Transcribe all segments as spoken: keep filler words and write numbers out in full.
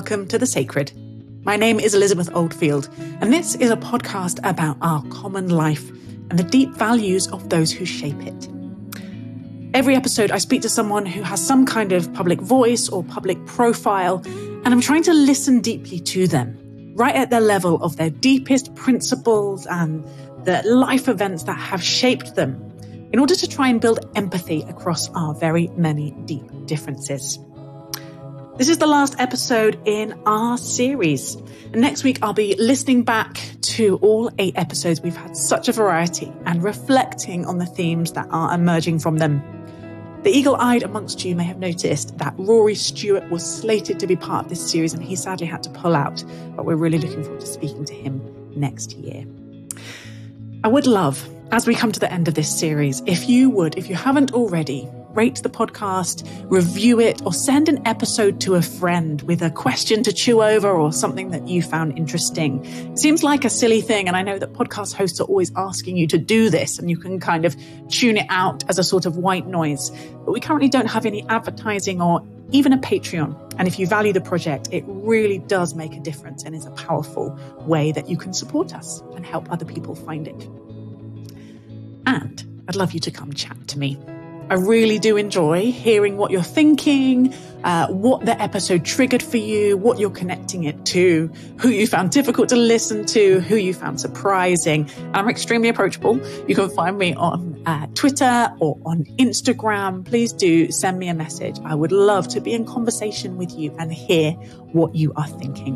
welcome to The Sacred. My name is Elizabeth Oldfield, and this is a podcast about our common life and the deep values of those who shape it. Every episode, I speak to someone who has some kind of public voice or public profile, and I'm trying to listen deeply to them, right at the level of their deepest principles and the life events that have shaped them, in order to try and build empathy across our very many deep differences. This is the last episode in our series. And next week, I'll be listening back to all eight episodes. We've had such a variety and reflecting on the themes that are emerging from them. The eagle-eyed amongst you may have noticed that Rory Stewart was slated to be part of this series and he sadly had to pull out, but we're really looking forward to speaking to him next year. I would love, as we come to the end of this series, if you would, if you haven't already, rate the podcast, review it, or send an episode to a friend with a question to chew over or something that you found interesting. It seems like a silly thing, and I know that podcast hosts are always asking you to do this, and you can kind of tune it out as a sort of white noise. But we currently don't have any advertising or even a Patreon. And if you value the project, it really does make a difference and is a powerful way that you can support us and help other people find it. And I'd love you to come chat to me. I really do enjoy hearing what you're thinking, uh, what the episode triggered for you, what you're connecting it to, who you found difficult to listen to, who you found surprising. I'm extremely approachable. You can find me on uh, Twitter or on Instagram. Please do send me a message. I would love to be in conversation with you and hear what you are thinking.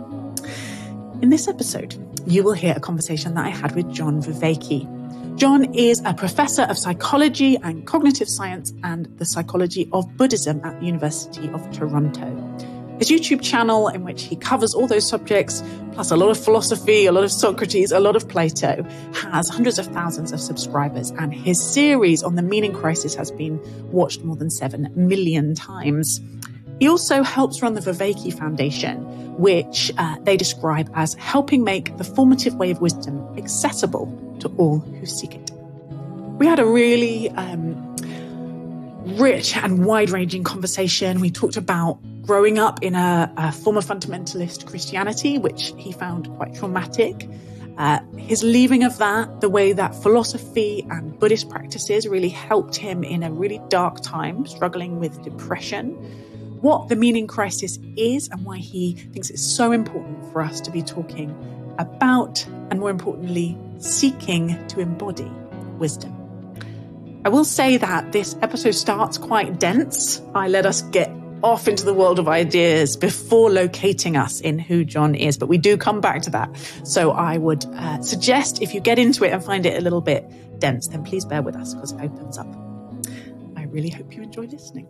In this episode, you will hear a conversation that I had with John Vervaeke. John is a professor of psychology and cognitive science and the psychology of Buddhism at the University of Toronto. His YouTube channel, in which he covers all those subjects, plus a lot of philosophy, a lot of Socrates, a lot of Plato, has hundreds of thousands of subscribers. And his series on the meaning crisis has been watched more than seven million times. He also helps run the Vervaeke Foundation, which uh, they describe as helping make the formative way of wisdom accessible to all who seek it. We had a really um, rich and wide-ranging conversation. We talked about growing up in a, a form of fundamentalist Christianity, which he found quite traumatic. Uh, his leaving of that, the way that philosophy and Buddhist practices really helped him in a really dark time, struggling with depression. What the meaning crisis is and why he thinks it's so important for us to be talking about, and more importantly, seeking to embody wisdom. I will say that this episode starts quite dense. I let us get off into the world of ideas before locating us in who John is, but we do come back to that. So I would uh, suggest if you get into it and find it a little bit dense, then please bear with us because it opens up. I really hope you enjoy listening.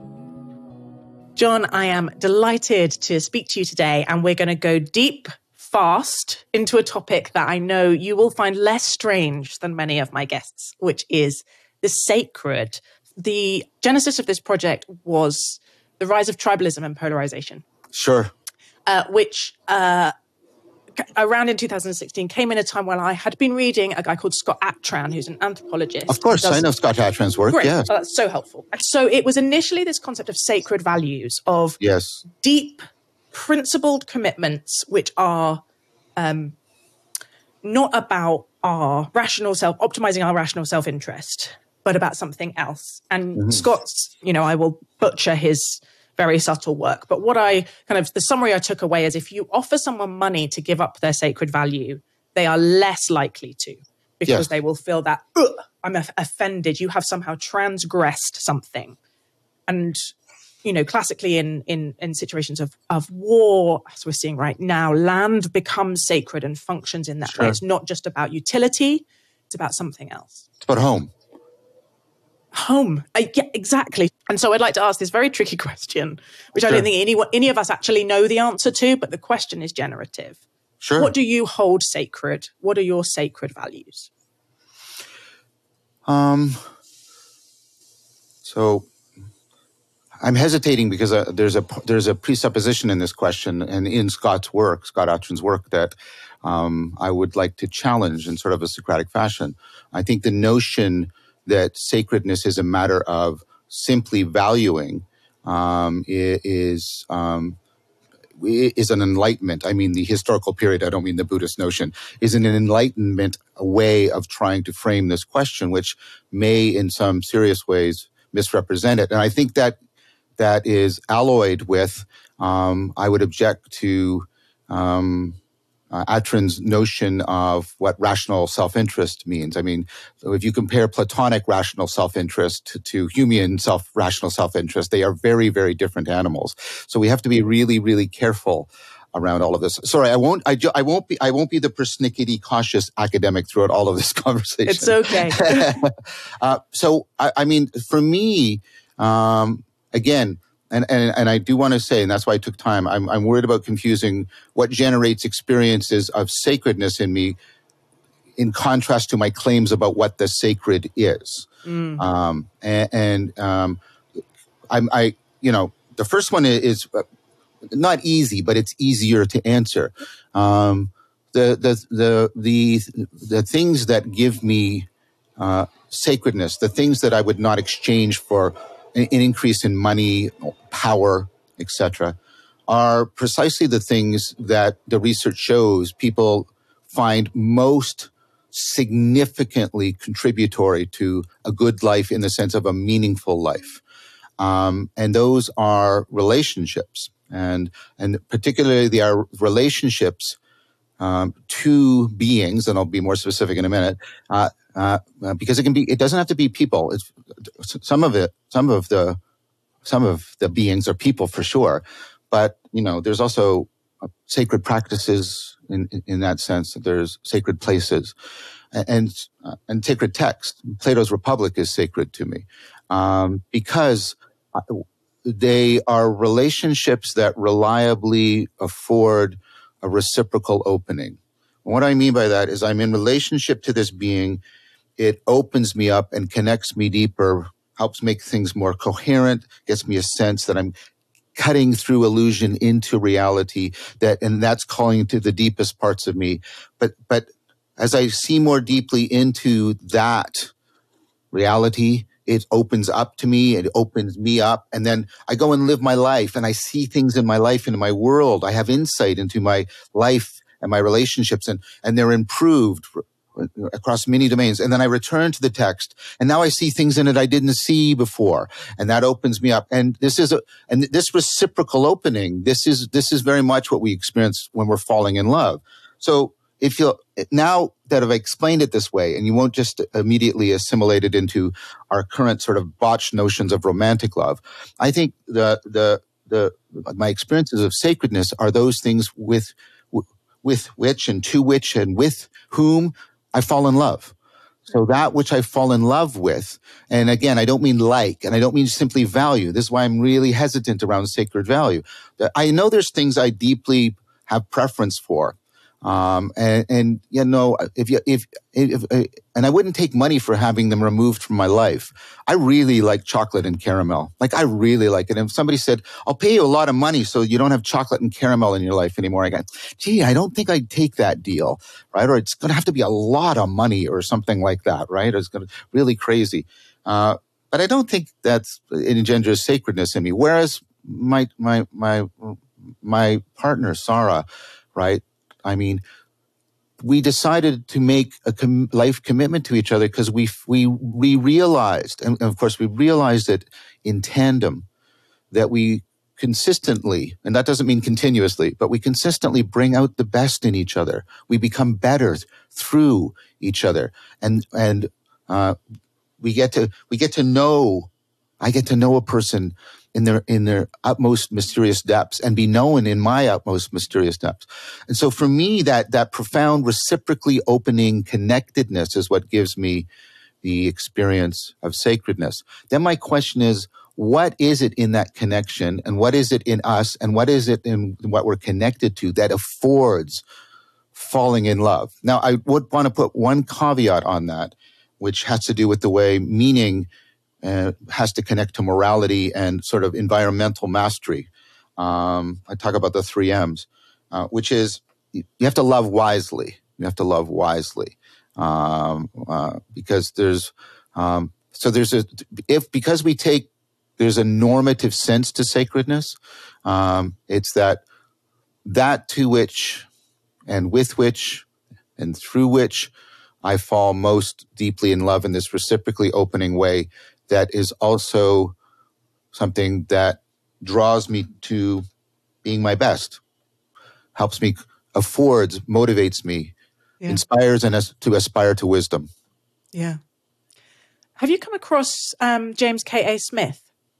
John, I am delighted to speak to you today, and we're going to go deep, fast into a topic that I know you will find less strange than many of my guests, which is the sacred. The genesis of this project was the rise of tribalism and polarization. Sure. Uh, which uh, around in two thousand sixteen came in a time when I had been reading a guy called Scott Atran, who's an anthropologist. Of course, I know Scott Atran's work. Great. Yeah. Oh, that's so helpful. So it was initially this concept of sacred values, of yes. deep, principled commitments, which are um, not about our rational self, optimizing our rational self-interest, but about something else. And mm-hmm. Scott's, you know, I will butcher his very subtle work. But what I kind of, the summary I took away is if you offer someone money to give up their sacred value, they are less likely to, because yes. they will feel that, I'm offended, you have somehow transgressed something. And, you know, classically in in, in situations of, of war, as we're seeing right now, land becomes sacred and functions in that sure. way. It's not just about utility, it's about something else. It's about home. Home. Uh, yeah, exactly. And so I'd like to ask this very tricky question, which sure. I don't think any, any of us actually know the answer to, but the question is generative. Sure. What do you hold sacred? What are your sacred values? Um. So I'm hesitating because uh, there's a there's a presupposition in this question and in Scott's work, Scott Atran's work, that um, I would like to challenge in sort of a Socratic fashion. I think the notion that sacredness is a matter of simply valuing um, is um, is an enlightenment. I mean the historical period, I don't mean the Buddhist notion, is an enlightenment a way of trying to frame this question, which may in some serious ways misrepresent it. And I think that that is alloyed with, um, I would object to um, uh, Atrin's notion of what rational self-interest means. I mean, so if you compare Platonic rational self-interest to, to Humean self rational self-interest, they are very, very different animals. So we have to be really, really careful around all of this. Sorry, I won't. I, I won't be. I won't be the persnickety cautious academic throughout all of this conversation. It's okay. uh, so, I, I mean, for me, um, again, and, and and I do want to say, and that's why I took time. I'm I'm worried about confusing what generates experiences of sacredness in me, in contrast to my claims about what the sacred is. Mm. Um, and and um, I'm I you know the first one is. Uh, Not easy, but it's easier to answer. Um, the, the the the the things that give me uh, sacredness, the things that I would not exchange for an, an increase in money, power, et cetera, are precisely the things that the research shows people find most significantly contributory to a good life in the sense of a meaningful life. Um, and those are relationships. And and particularly they are relationships um, to beings, and I'll be more specific in a minute, uh, uh, because it can be. It doesn't have to be people. It's some of it. Some of the some of the beings are people for sure, but you know, there's also sacred practices in in that sense. There's sacred places, and and, uh, and sacred text. Plato's Republic is sacred to me um, because. I, They are relationships that reliably afford a reciprocal opening. And what I mean by that is I'm in relationship to this being. It opens me up and connects me deeper, helps make things more coherent, gets me a sense that I'm cutting through illusion into reality, that, and that's calling to the deepest parts of me. But, but as I see more deeply into that reality, it opens up to me, it opens me up, and then I go and live my life, and I see things in my life and in my world. I have insight into my life and my relationships, and, and they're improved across many domains. And then I return to the text, and now I see things in it I didn't see before, and that opens me up. And this is a, and this reciprocal opening, this is, this is very much what we experience when we're falling in love. So if you now that I've explained it this way, and you won't just immediately assimilate it into our current sort of botched notions of romantic love, I think the the the my experiences of sacredness are those things with with which and to which and with whom I fall in love. So that which I fall in love with, and again, I don't mean like, and I don't mean simply value. This is why I'm really hesitant around sacred value. I know there's things I deeply have preference for. Um, and, and, you know, if you, if, if, if, and I wouldn't take money for having them removed from my life. I really like chocolate and caramel. Like, I really like it. And if somebody said, I'll pay you a lot of money so you don't have chocolate and caramel in your life anymore, I go, gee, I don't think I'd take that deal, right? Or it's going to have to be a lot of money or something like that, right? It's going to really crazy. Uh, but I don't think that's, it engenders sacredness in me. Whereas my, my, my, my partner, Sarah, right? I mean, we decided to make a com- life commitment to each other because we we we realized, and of course we realized it in tandem, that we consistently, and that doesn't mean continuously, but we consistently bring out the best in each other. We become better through each other, and and uh, we get to we get to know. I get to know a person in their in their utmost mysterious depths and be known in my utmost mysterious depths. And so for me, that that profound reciprocally opening connectedness is what gives me the experience of sacredness. Then my question is, what is it in that connection, and what is it in us, and what is it in what we're connected to that affords falling in love? Now, I would want to put one caveat on that, which has to do with the way meaning Uh, has to connect to morality and sort of environmental mastery. Um, I talk about the three M's, uh, which is you have to love wisely. You have to love wisely um, uh, because there's um, so there's a if because we take there's a normative sense to sacredness. Um, it's that that to which and with which and through which I fall most deeply in love in this reciprocally opening way that is also something that draws me to being my best, helps me, affords, motivates me, yeah. inspires and as, to aspire to wisdom. Yeah. Have you come across um, James K A. Smith?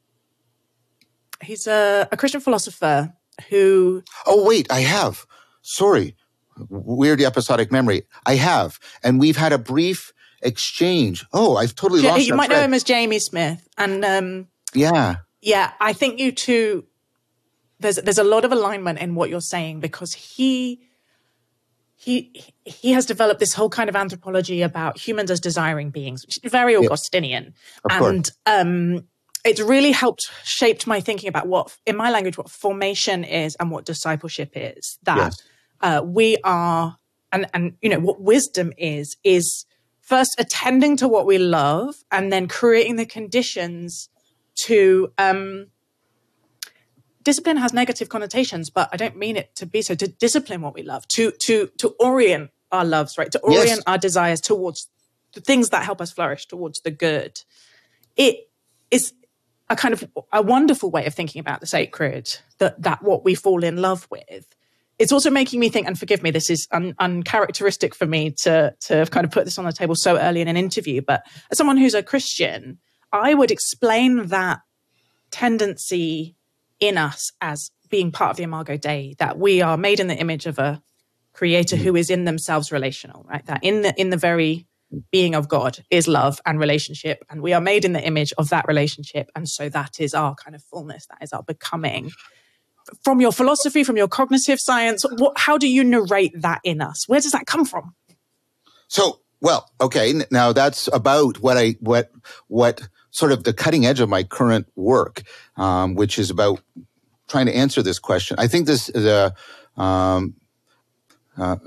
He's a, a Christian philosopher who... Oh, wait, I have. Sorry. Weird episodic memory. I have. And we've had a brief exchange. Oh, I've totally Ja- lost You that might thread. know him as Jamie Smith. And um, yeah. Yeah, I think you two... There's there's a lot of alignment in what you're saying because he... He he has developed this whole kind of anthropology about humans as desiring beings, which is very Augustinian. Of and um, it's really helped shaped my thinking about what, in my language, what formation is and what discipleship is. That Yes. uh, we are, and, and you know, what wisdom is, is first attending to what we love and then creating the conditions to... Um, discipline has negative connotations, but I don't mean it to be so. To discipline what we love, to to to orient our loves, right? To orient Yes. our desires towards the things that help us flourish, towards the good. It is a kind of a wonderful way of thinking about the sacred, that that what we fall in love with. It's also making me think, and forgive me, this is un, uncharacteristic for me to to kind of put this on the table so early in an interview, but as someone who's a Christian, I would explain that tendency in us as being part of the Imago Dei, that we are made in the image of a creator who is in themselves relational, right? That in the in the very being of God is love and relationship, and we are made in the image of that relationship, and so that is our kind of fullness, that is our becoming. From your philosophy, from your cognitive science, what, how do you narrate that in us? Where does that come from? So, well, okay, n- now that's about what I what what sort of the cutting edge of my current work, um, which is about trying to answer this question. I think this is a, um, uh,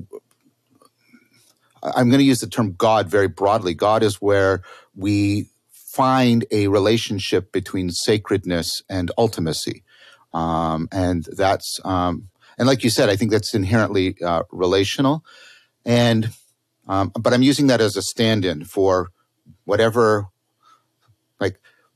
I'm going to use the term God very broadly. God is where we find a relationship between sacredness and ultimacy. Um, and that's, um, and like you said, I think that's inherently uh, relational. And, um, but I'm using that as a stand-in for whatever. Like,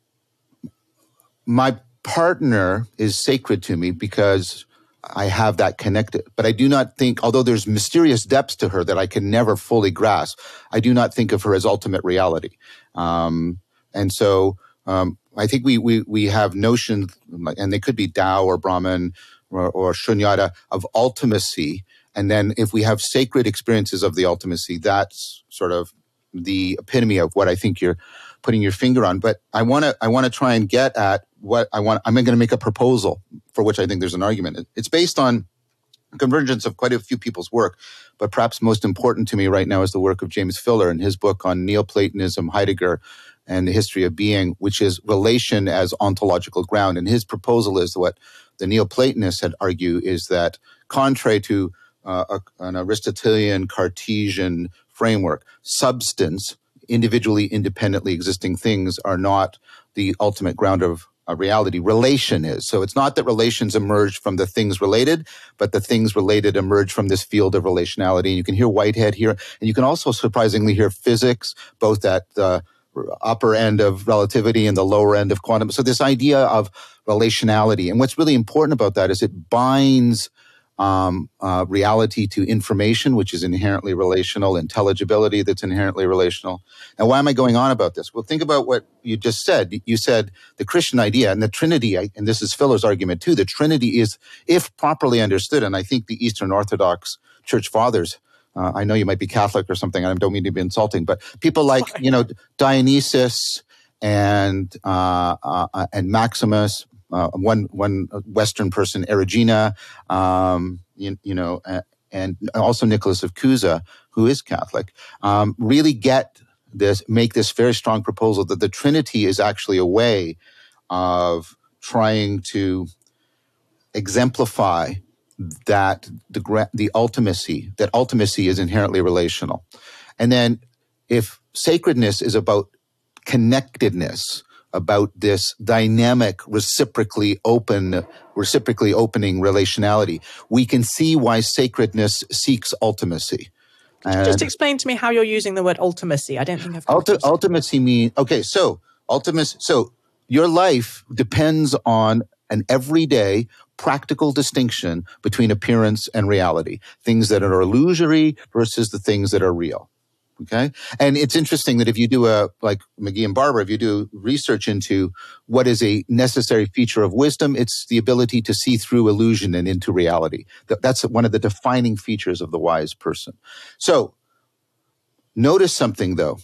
my partner is sacred to me because I have that connected. But I do not think, although there's mysterious depths to her that I can never fully grasp, I do not think of her as ultimate reality. Um, and so um, I think we, we we have notions, and they could be Tao or Brahman or, or Shunyata, of ultimacy. And then if we have sacred experiences of the ultimacy, that's sort of the epitome of what I think you're putting your finger on. But I want to I want to try and get at what I want. I'm going to make a proposal for which I think there's an argument. It's based on convergence of quite a few people's work, but perhaps most important to me right now is the work of James Filler in his book on Neoplatonism, Heidegger, and the history of being, which is relation as ontological ground. And his proposal is what the Neoplatonists had argued is that, contrary to uh, a, an Aristotelian Cartesian framework, substance, individually, independently existing things are not the ultimate ground of a reality. Relation is. So it's not that relations emerge from the things related, but the things related emerge from this field of relationality. And you can hear Whitehead here, and you can also surprisingly hear physics, both at the upper end of relativity and the lower end of quantum. So this idea of relationality. And what's really important about that is it binds Um, uh, reality to information, which is inherently relational, intelligibility that's inherently relational. Now, why am I going on about this? Well, think about what you just said. You said the Christian idea and the Trinity, and this is Filler's argument too, the Trinity is, if properly understood, and I think the Eastern Orthodox Church Fathers, uh, I know you might be Catholic or something, and I don't mean to be insulting, but people like, you know, Dionysius and uh, uh, and Maximus, Uh, one one Western person, Erigena, um, you, you know, uh, and also Nicholas of Cusa, who is Catholic, um, really get this, make this very strong proposal that the Trinity is actually a way of trying to exemplify that the the ultimacy, that ultimacy is inherently relational. And then if sacredness is about connectedness, about this dynamic, reciprocally open, reciprocally opening relationality, we can see why sacredness seeks ultimacy. Could you just explain to me how you're using the word ultimacy? I don't think I've ulti- ultimacy means, okay, so ultimacy, so your life depends on an everyday practical distinction between appearance and reality, things that are illusory versus the things that are real. Okay. And it's interesting that if you do a, like McGee and Barber, if you do research into what is a necessary feature of wisdom, it's the ability to see through illusion and into reality. That's one of the defining features of the wise person. So notice something though,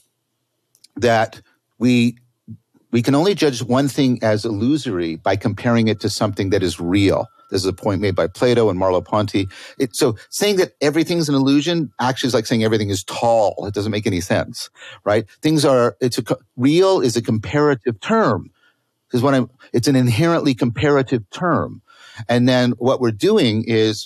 that we, we can only judge one thing as illusory by comparing it to something that is real. This is a point made by Plato and Merleau-Ponty. It, so saying that everything's an illusion actually is like saying everything is tall. It doesn't make any sense, right? Things are, it's a, real is a comparative term. Because what I'm, it's an inherently comparative term. And then what we're doing is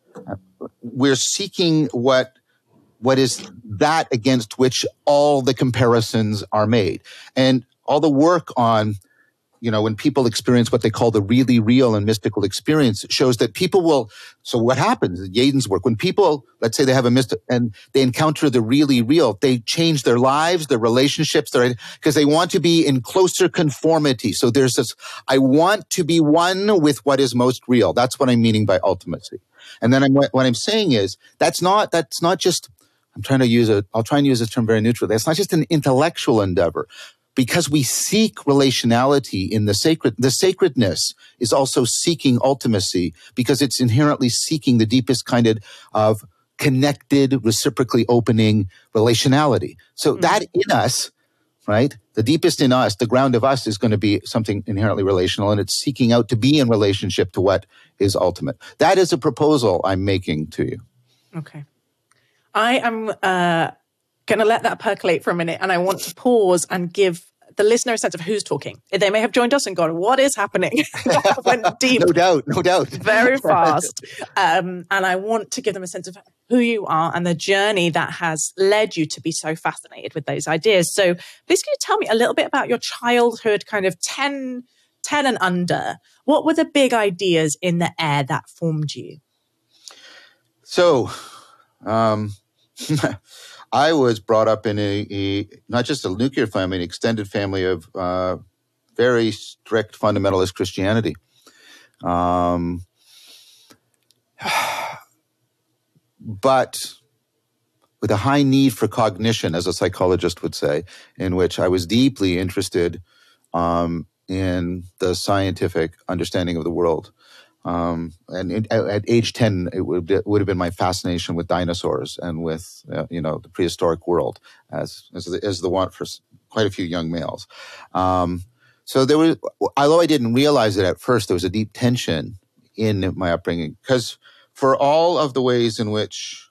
we're seeking what, what is that against which all the comparisons are made. And all the work on, you know, when people experience what they call the really real and mystical experience, it shows that people will, so what happens in Yaden's work, when people, let's say they have a mystic, and they encounter the really real, they change their lives, their relationships, their, because they want to be in closer conformity. So there's this, I want to be one with what is most real. That's what I'm meaning by ultimacy. And then I'm, what I'm saying is, that's not, that's not just, I'm trying to use a, I'll try and use this term very neutrally. That's not just an intellectual endeavor. Because we seek relationality in the sacred, the sacredness is also seeking ultimacy because it's inherently seeking the deepest kind of, of connected, reciprocally opening relationality. So mm-hmm. that in us, right, the deepest in us, the ground of us is going to be something inherently relational, and it's seeking out to be in relationship to what is ultimate. That is a proposal I'm making to you. Okay. I am uh, going to let that percolate for a minute, and I want to pause and give the listener a sense of who's talking. They may have joined us and gone, what is happening? That went deep. No doubt, no doubt. Very fast. Um, and I want to give them a sense of who you are and the journey that has led you to be so fascinated with those ideas. So please can you tell me a little bit about your childhood, kind of ten, ten and under? What were the big ideas in the air that formed you? So, um... I was brought up in a, a not just a nuclear family, an extended family of uh, very strict fundamentalist Christianity. Um, but with a high need for cognition, as a psychologist would say, in which I was deeply interested um, in the scientific understanding of the world. Um, and it, at age ten, it would, it would have been my fascination with dinosaurs and with, uh, you know, the prehistoric world as, as the, as the one for quite a few young males. Um, so there was, although I didn't realize it at first, there was a deep tension in my upbringing because for all of the ways in which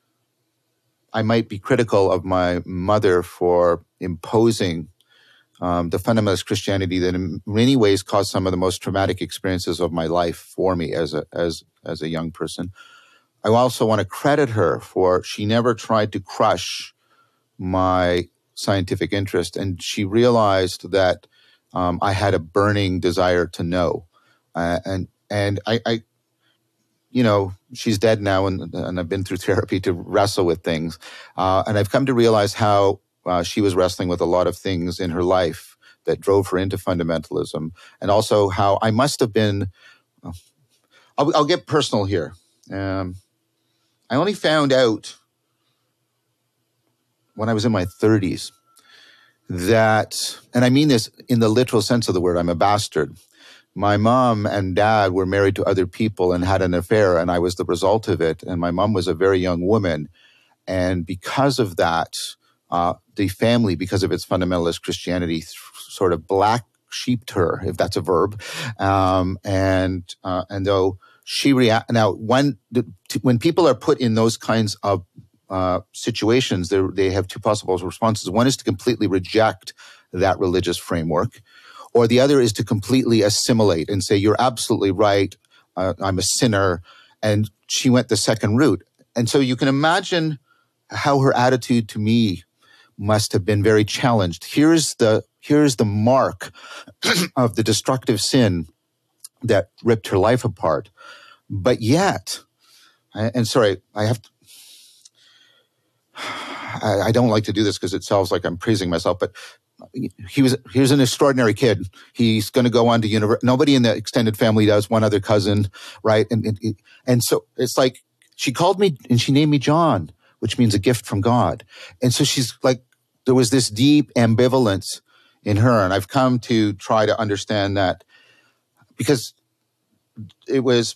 I might be critical of my mother for imposing Um, the fundamentalist Christianity that in many ways caused some of the most traumatic experiences of my life for me as a, as, as a young person. I also want to credit her for she never tried to crush my scientific interest. And she realized that um, I had a burning desire to know. Uh, and, and I, I, you know, she's dead now and, and I've been through therapy to wrestle with things. Uh, and I've come to realize how Uh, she was wrestling with a lot of things in her life that drove her into fundamentalism, and also how I must have been. Uh, I'll, I'll get personal here. Um, I only found out when I was in my thirties that, and I mean this in the literal sense of the word, I'm a bastard. My mom and dad were married to other people and had an affair, and I was the result of it. And my mom was a very young woman, and because of that. Uh, the family, because of its fundamentalist Christianity, th- sort of black sheeped her, if that's a verb. Um, and uh, and though she react now, when the, t- when people are put in those kinds of uh, situations, they have two possible responses. One is to completely reject that religious framework, or the other is to completely assimilate and say, "You're absolutely right. Uh, I'm a sinner." And she went the second route, and so you can imagine how her attitude to me must have been very challenged. Here's the here's the mark of the destructive sin that ripped her life apart. But yet, and sorry, I have to, I, I don't like to do this because it sounds like I'm praising myself, but he was, he was an extraordinary kid. He's going to go on to university. Nobody in the extended family does, one other cousin, right? And, and, and so it's like, she called me and she named me John, which means a gift from God. And so she's like, there was this deep ambivalence in her. And I've come to try to understand that because it was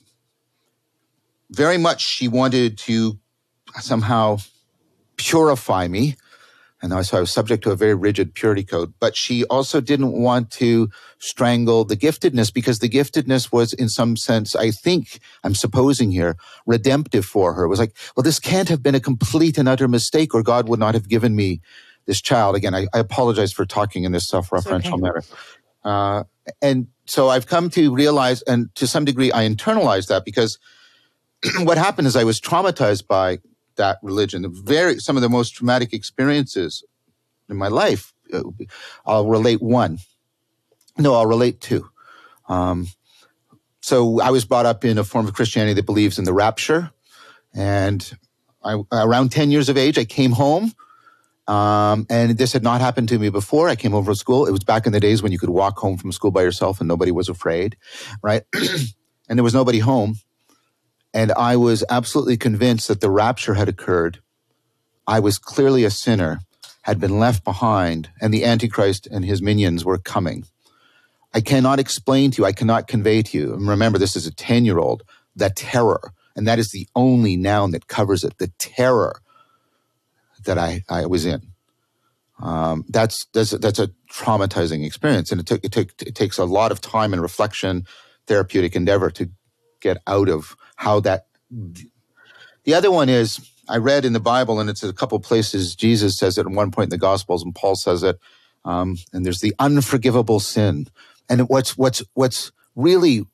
very much she wanted to somehow purify me. And so I was subject to a very rigid purity code. But she also didn't want to strangle the giftedness because the giftedness was in some sense, I think, I'm supposing here, redemptive for her. It was like, well, this can't have been a complete and utter mistake or God would not have given me this child. Again, I, I apologize for talking in this self-referential okay. manner. Uh, and so I've come to realize, and to some degree, I internalized that because what happened is I was traumatized by that religion. Very, some of the most traumatic experiences in my life. I'll relate one. No, I'll relate two. Um, so I was brought up in a form of Christianity that believes in the rapture. And I, around ten years of age, I came home. Um, and this had not happened to me before. I came over to school. It was back in the days when you could walk home from school by yourself and nobody was afraid, right? And there was nobody home. And I was absolutely convinced that the rapture had occurred. I was clearly a sinner, had been left behind, and the Antichrist and his minions were coming. I cannot explain to you, I cannot convey to you, and remember this is a ten-year-old, the terror, and that is the only noun that covers it, the terror that I, I was in. Um, that's, that's, that's a traumatizing experience, and it, took, it, took, it takes a lot of time and reflection, therapeutic endeavor to get out of how that. The other one is, I read in the Bible, and it's a couple places, Jesus says it at one point in the Gospels, and Paul says it, um, and there's the unforgivable sin. And what's what's what's really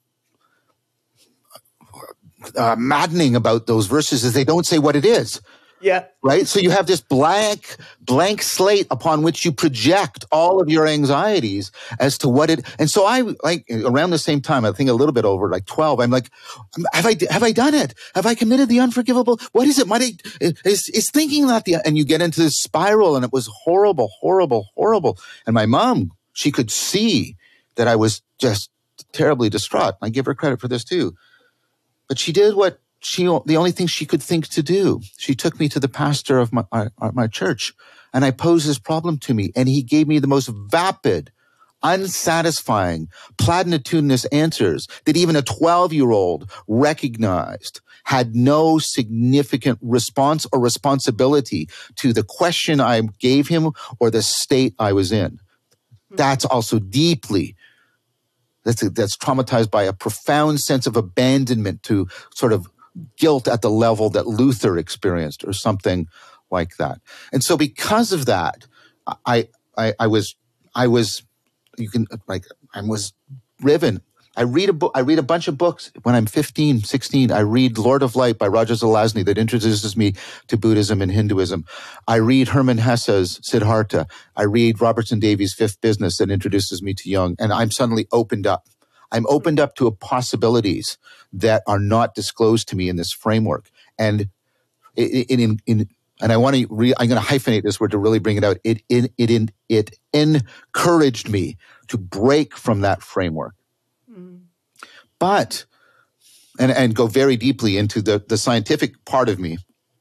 uh, maddening about those verses is they don't say what it is. Yeah. Right? So you have this blank, blank slate upon which you project all of your anxieties as to what it, and so I, like, around the same time, I think a little bit over, like twelve, I'm like, have I, have I done it? Have I committed the unforgivable? What is it? Might I, is, is thinking that the, and you get into this spiral, and it was horrible, horrible, horrible. And my mom, she could see that I was just terribly distraught. I give her credit for this too. But she did what She, the only thing she could think to do, she took me to the pastor of my, uh, my church, and I posed this problem to me, and he gave me the most vapid, unsatisfying, platitudinous answers that even a twelve-year-old recognized had no significant response or responsibility to the question I gave him or the state I was in. That's also deeply That's, a, that's traumatized by a profound sense of abandonment to sort of guilt at the level that Luther experienced or something like that. And so because of that, I, I, I was, I was, you can, like, I was driven. I read a book, I read a bunch of books when I'm fifteen, sixteen. I read Lord of Light by Roger Zelazny that introduces me to Buddhism and Hinduism. I read Hermann Hesse's Siddhartha. I read Robertson Davies' Fifth Business that introduces me to Jung. And I'm suddenly opened up. I'm opened up to possibilities that are not disclosed to me in this framework. And in, in, in and I want to re, I'm going to hyphenate this word to really bring it out. It, it, it, it encouraged me to break from that framework. Mm. But, and, and go very deeply into the, the scientific part of me.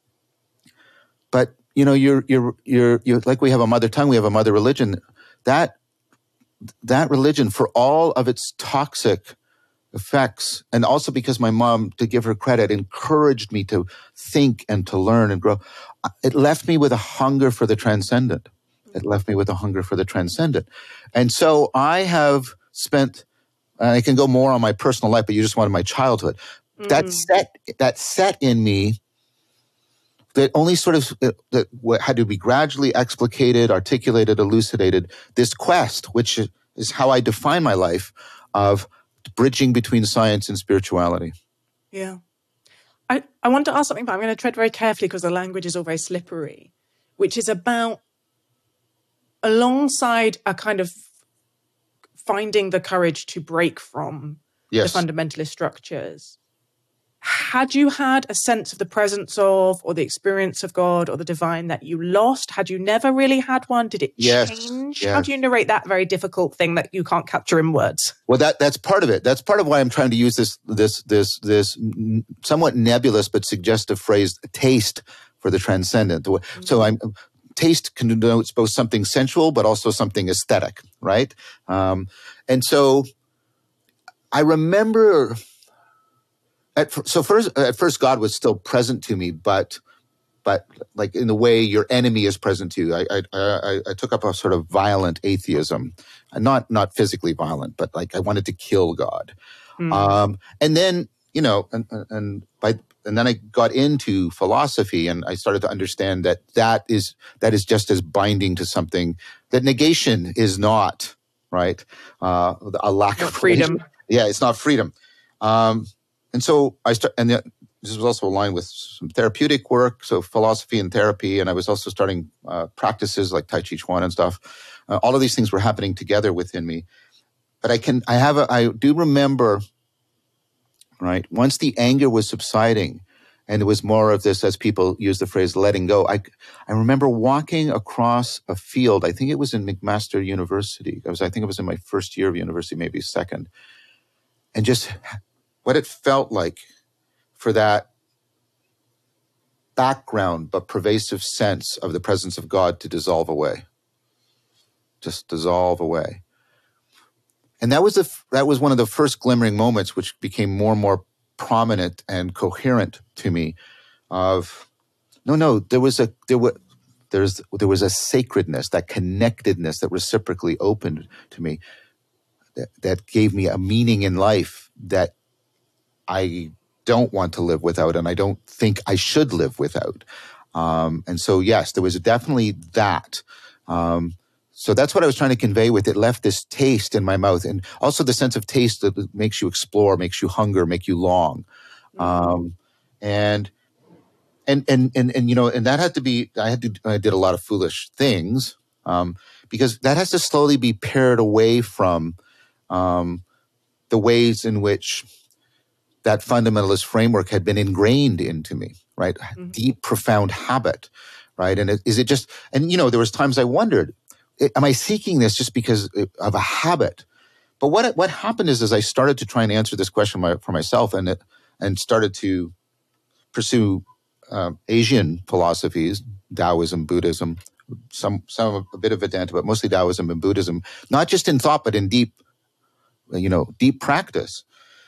But, you know, you're, you're, you're, you're, like we have a mother tongue, we have a mother religion. That, that religion, for all of its toxic effects, and also because my mom, to give her credit, encouraged me to think and to learn and grow, it left me with a hunger for the transcendent. It left me with a hunger for the transcendent. And so I have spent, and I can go more on my personal life, but you just wanted my childhood. Mm. That set, that set in me, that only sort of, that had to be gradually explicated, articulated, elucidated, this quest, which is how I define my life, of bridging between science and spirituality. Yeah. I, I want to ask something, but I'm going to tread very carefully because the language is all very slippery, which is about, alongside a kind of finding the courage to break from yes. the fundamentalist structures. Had you had a sense of the presence of, or the experience of God or the divine that you lost? Had you never really had one? Did it yes. change? Yes. How do you narrate that very difficult thing that you can't capture in words? Well, that that's part of it. That's part of why I'm trying to use this this this this somewhat nebulous but suggestive phrase, taste for the transcendent. Mm-hmm. So I'm taste connotes both something sensual but also something aesthetic, right? Um, and so I remember. At, so first, at first, God was still present to me, but, but like in the way your enemy is present to you. I, I, I, I took up a sort of violent atheism, not not physically violent, but like I wanted to kill God. Mm. Um, and then you know, and and by and then I got into philosophy, and I started to understand that that is that is just as binding to something that negation is not, right? Uh, a lack not of freedom. Yeah, it's not freedom. Um, And so I start, and this was also aligned with some therapeutic work, so philosophy and therapy, and I was also starting uh, practices like Tai Chi Chuan and stuff. Uh, all of these things were happening together within me. But I can, I have, a, I do remember, right? Once the anger was subsiding, and it was more of this, as people use the phrase, letting go. I, I remember walking across a field. I think it was in McMaster University. I was, I think it was in my first year of university, maybe second, and just what it felt like for that background but pervasive sense of the presence of God to dissolve away. Just dissolve away. And that was the that was one of the first glimmering moments which became more and more prominent and coherent to me of no, no, there was a there was there's there was a sacredness, that connectedness that reciprocally opened to me that, that gave me a meaning in life that I don't want to live without, and I don't think I should live without. Um, and so, yes, there was definitely that. Um, so that's what I was trying to convey with it. Left this taste in my mouth, and also the sense of taste that makes you explore, makes you hunger, make you long. Mm-hmm. Um, and, and, and, and, and, you know, and that had to be, I had to, I did a lot of foolish things, um, because that has to slowly be pared away from, um, the ways in which that fundamentalist framework had been ingrained into me, right? Mm-hmm. Deep, profound habit, right? And it, is it just, and you know, there was times I wondered, am I seeking this just because of a habit? But what what happened is, as I started to try and answer this question my, for myself, and it, and started to pursue um, Asian philosophies, Taoism, Buddhism, some some a bit of Vedanta, but mostly Taoism and Buddhism, not just in thought, but in deep, you know, deep practice.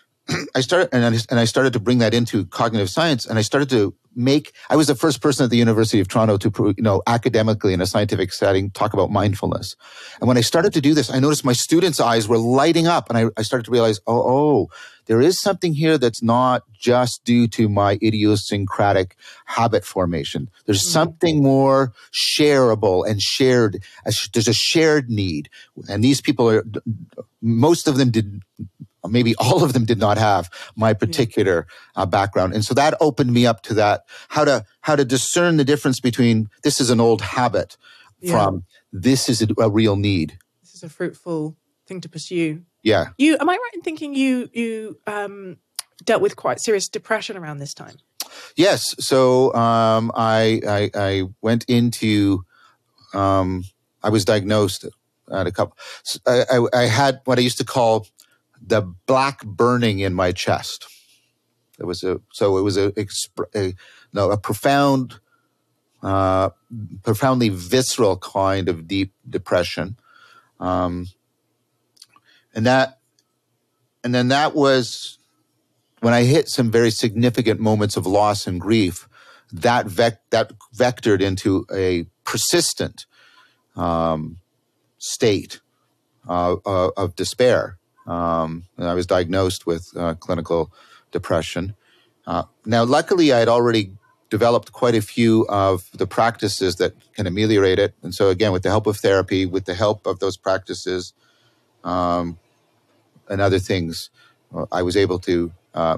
I started, and I, and I started to bring that into cognitive science, and I started to make, I was the first person at the University of Toronto to, you know, academically in a scientific setting, talk about mindfulness. And when I started to do this, I noticed my students' eyes were lighting up, and I, I started to realize, oh, oh, there is something here that's not just due to my idiosyncratic habit formation. There's mm-hmm. something more shareable and shared. There's a shared need. And these people are, most of them did, maybe all of them did not have my particular uh, background. And so that opened me up to that, how to how to discern the difference between this is an old habit yeah. from this is a, a real need. This is a fruitful thing to pursue. Yeah. You am I right in thinking you you um, dealt with quite serious depression around this time? Yes. So um, I, I I went into um, I was diagnosed at a couple. I, I, I had what I used to call the black burning in my chest. It was a so it was a, a no a profound, uh, profoundly visceral kind of deep depression, um, and that, and then that was when I hit some very significant moments of loss and grief. That vec that vectored into a persistent um, state uh, uh, of despair. Um, and I was diagnosed with uh, clinical depression. Uh, now, luckily, I had already developed quite a few of the practices that can ameliorate it. And so, again, with the help of therapy, with the help of those practices um, and other things, uh, I was able to. Uh,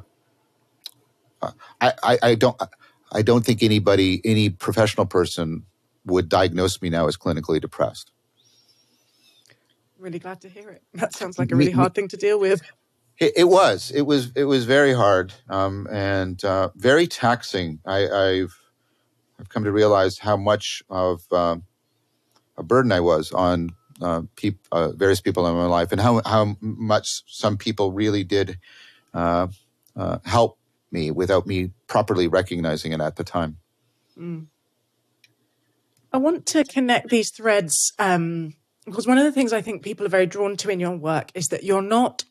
I, I, I don't. I don't think anybody, any professional person, would diagnose me now as clinically depressed. really glad to hear it. That sounds like a really hard thing to deal with. It, it was. It was. It was very hard um, and uh, very taxing. I, I've I've come to realize how much of uh, a burden I was on uh, peop, uh, various people in my life, and how how much some people really did uh, uh, help me without me properly recognizing it at the time. Mm. I want to connect these threads um, because one of the things I think people are very drawn to in your work is that you're not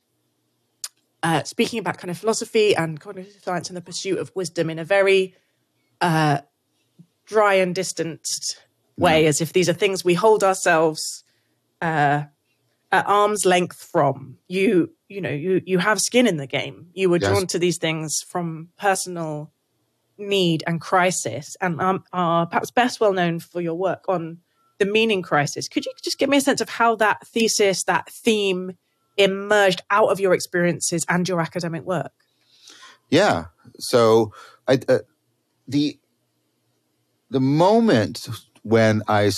uh, speaking about kind of philosophy and cognitive science and the pursuit of wisdom in a very uh, dry and distanced way, no. as if these are things we hold ourselves uh, at arm's length from. You, you know, you you have skin in the game. You were yes. drawn to these things from personal need and crisis, and um, are perhaps best well known for your work on the meaning crisis. Could you just give me a sense of how that thesis, that theme, emerged out of your experiences and your academic work? Yeah. So I, uh, the the moment when I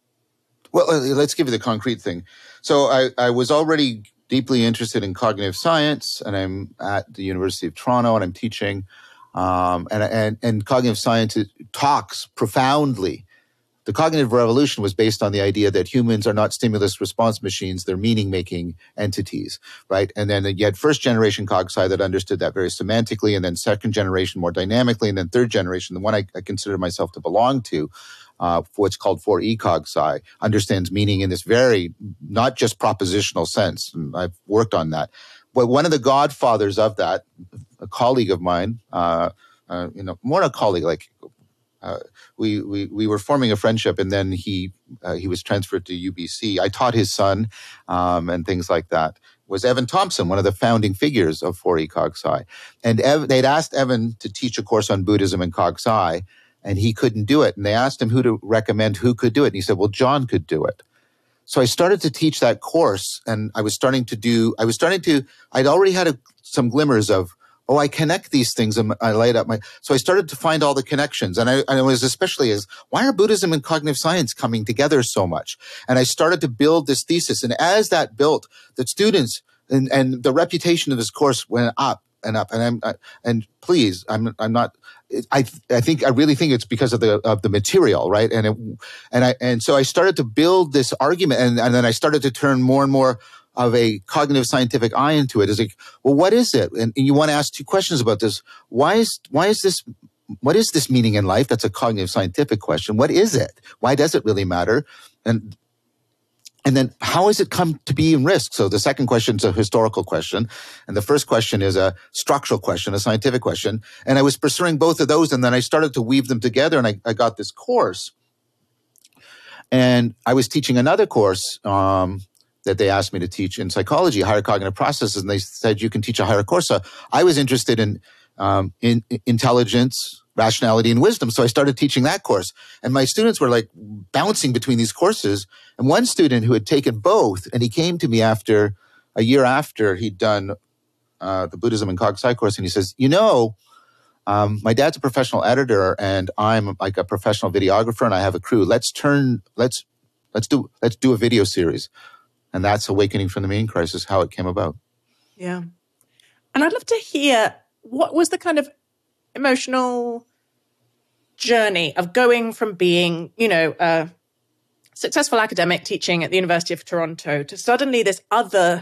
well, let's give you the concrete thing. So I, I was already deeply interested in cognitive science, and I'm at the University of Toronto, and I'm teaching. Um, and, and, and cognitive science talks profoundly. The cognitive revolution was based on the idea that humans are not stimulus response machines, they're meaning-making entities, right? And then you had first generation cog sci that understood that very semantically, and then second generation more dynamically, and then third generation, the one I, I consider myself to belong to, uh, what's called four E cog sci, understands meaning in this very, not just propositional sense. And I've worked on that. But one of the godfathers of that, a colleague of mine, uh, uh, you know, more a colleague, like uh, we we we were forming a friendship, and then he uh, he was transferred to U B C. I taught his son, um, and things like that. Was Evan Thompson, one of the founding figures of four E cog sci, and Ev- they'd asked Evan to teach a course on Buddhism and cog sci, and he couldn't do it. And they asked him who to recommend who could do it, and he said, "Well, John could do it." So I started to teach that course, and I was starting to do, I was starting to, I'd already had a, some glimmers of, oh, I connect these things, and I laid out my, so I started to find all the connections. And I, and it was especially as, why are Buddhism and cognitive science coming together so much? And I started to build this thesis. And as that built, the students and, and the reputation of this course went up and up. And I'm, I, and please, I'm, I'm not, I, I think, I really think it's because of the, of the material, right? And it, and I, and so I started to build this argument, and, and then I started to turn more and more of a cognitive scientific eye into it. It's like, well, what is it? And, and you want to ask two questions about this. Why is, why is this, what is this meaning in life? That's a cognitive scientific question. What is it? Why does it really matter? And, And then how has it come to be in risk? So the second question is a historical question. And the first question is a structural question, a scientific question. And I was pursuing both of those. And then I started to weave them together, and I, I got this course. And I was teaching another course um, that they asked me to teach in psychology, higher cognitive processes. And they said, you can teach a higher course. So I was interested in, um, in intelligence, rationality, and wisdom. So I started teaching that course. And my students were like bouncing between these courses. And one student who had taken both, and he came to me after a year after he'd done uh, the Buddhism and Cog Sci course, and he says, you know, um, my dad's a professional editor, and I'm like a professional videographer, and I have a crew. Let's turn, let's, let's do, let's do a video series. And that's Awakening from the Meaning Crisis, how it came about. Yeah. And I'd love to hear, what was the kind of emotional journey of going from being, you know, a successful academic teaching at the University of Toronto to suddenly this other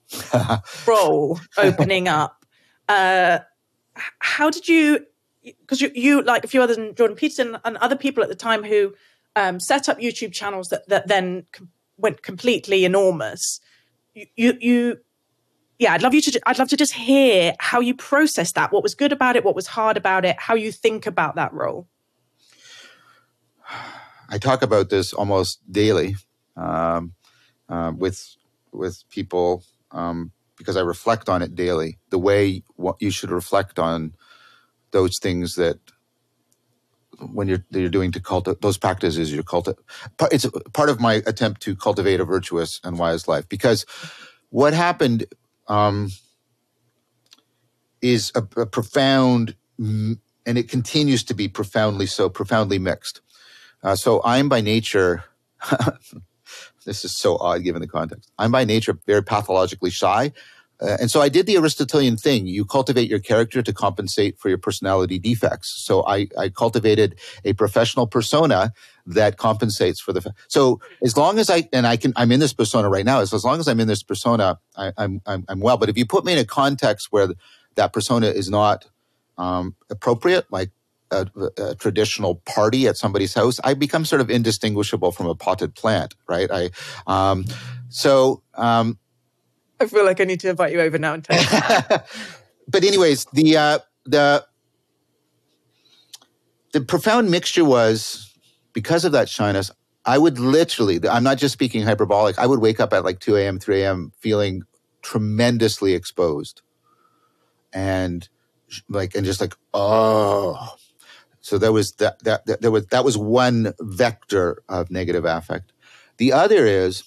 role opening up? Uh, how did you, because you, you, like a few others, and Jordan Peterson and other people at the time who um, set up YouTube channels that, that then com- went completely enormous. You, you, you Yeah, I'd love you to. I'd love to just hear how you process that. What was good about it? What was hard about it? How you think about that role? I talk about this almost daily um, uh, with with people um, because I reflect on it daily. The way what you should reflect on those things that when you're you're doing to cultivate those practices, you're cultivate. It's part of my attempt to cultivate a virtuous and wise life. Because what happened. Um, is a, a profound, and it continues to be profoundly so, profoundly mixed. Uh, so I'm by nature, this is so odd given the context. I'm by nature very pathologically shy. Uh, and so I did the Aristotelian thing. You cultivate your character to compensate for your personality defects. So I, I cultivated a professional persona that compensates for the. So as long as I and I can, I'm in this persona right now. So as long as I'm in this persona, I, I'm, I'm I'm well. But if you put me in a context where that persona is not um, appropriate, like a, a traditional party at somebody's house, I become sort of indistinguishable from a potted plant, right? I um, so. Um, I feel like I need to invite you over now and tell you. But anyways, the uh, the the profound mixture was, because of that shyness, I would literally, I'm not just speaking hyperbolic, I would wake up at like two a.m., three a.m. feeling tremendously exposed. And like, and just like, oh. So there was that, that, that, there was, that was one vector of negative affect. The other is,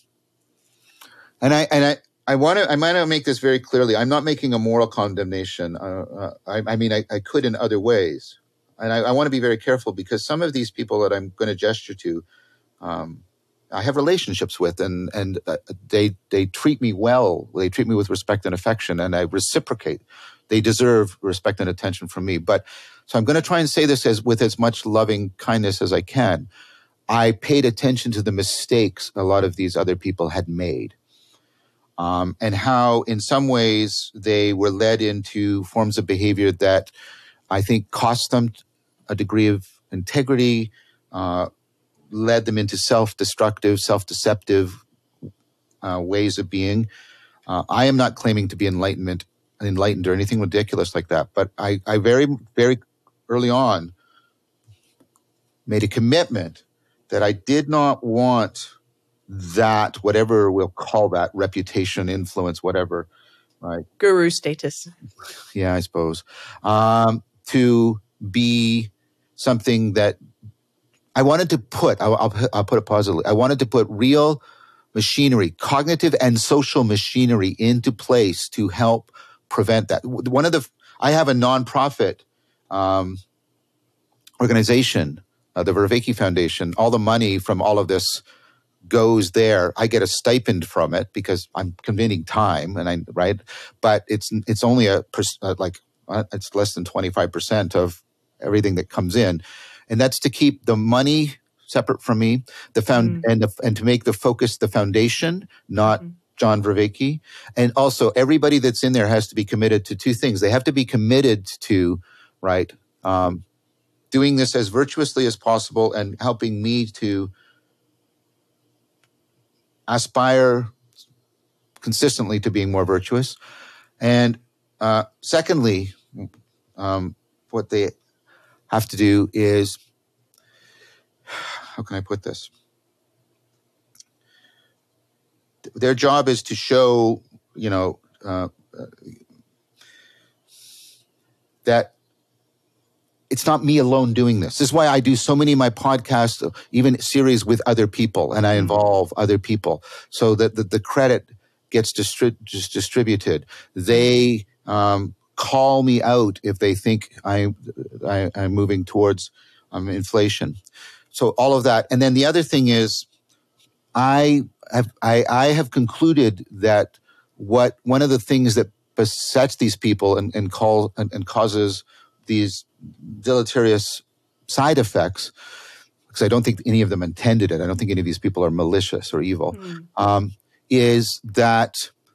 and I, and I, I want to. I might not make this very clearly. I'm not making a moral condemnation. Uh, uh, I, I mean, I, I could in other ways, and I, I want to be very careful because some of these people that I'm going to gesture to, um, I have relationships with, and and uh, they they treat me well. They treat me with respect and affection, and I reciprocate. They deserve respect and attention from me. But so I'm going to try and say this as with as much loving kindness as I can. I paid attention to the mistakes a lot of these other people had made. Um, and how, in some ways, they were led into forms of behavior that I think cost them a degree of integrity, uh, led them into self-destructive, self-deceptive uh, ways of being. Uh, I am not claiming to be enlightenment, enlightened or anything ridiculous like that, but I, I very, very early on made a commitment that I did not want that, whatever we'll call that, reputation, influence, whatever, right? Guru status. Yeah, I suppose. Um, to be something that I wanted to put, I'll, I'll, I'll put it positively, I wanted to put real machinery, cognitive and social machinery into place to help prevent that. One of the, I have a nonprofit um, organization, uh, the Vervaeke Foundation. All the money from all of this goes there. I get a stipend from it because I'm committing time, and I right, but it's it's only a uh, like uh, it's less than twenty-five percent of everything that comes in, and that's to keep the money separate from me, the found mm. and the, and to make the focus the foundation, not mm. John Vervaeke, and also everybody that's in there has to be committed to two things. They have to be committed to right um, doing this as virtuously as possible and helping me to aspire consistently to being more virtuous. And uh, secondly, um, what they have to do is, how can I put this? Their job is to show, you know, uh, uh, that it's not me alone doing this. This is why I do so many of my podcasts, even series with other people, and I involve other people so that the, the credit gets distri- just distributed. They um, call me out if they think I, I, I'm moving towards um, inflation. So all of that. And then the other thing is I have, I, I have concluded that what one of the things that besets these people and, and, call, and, and causes these deleterious side effects, because I don't think any of them intended it, I don't think any of these people are malicious or evil, mm. um, is that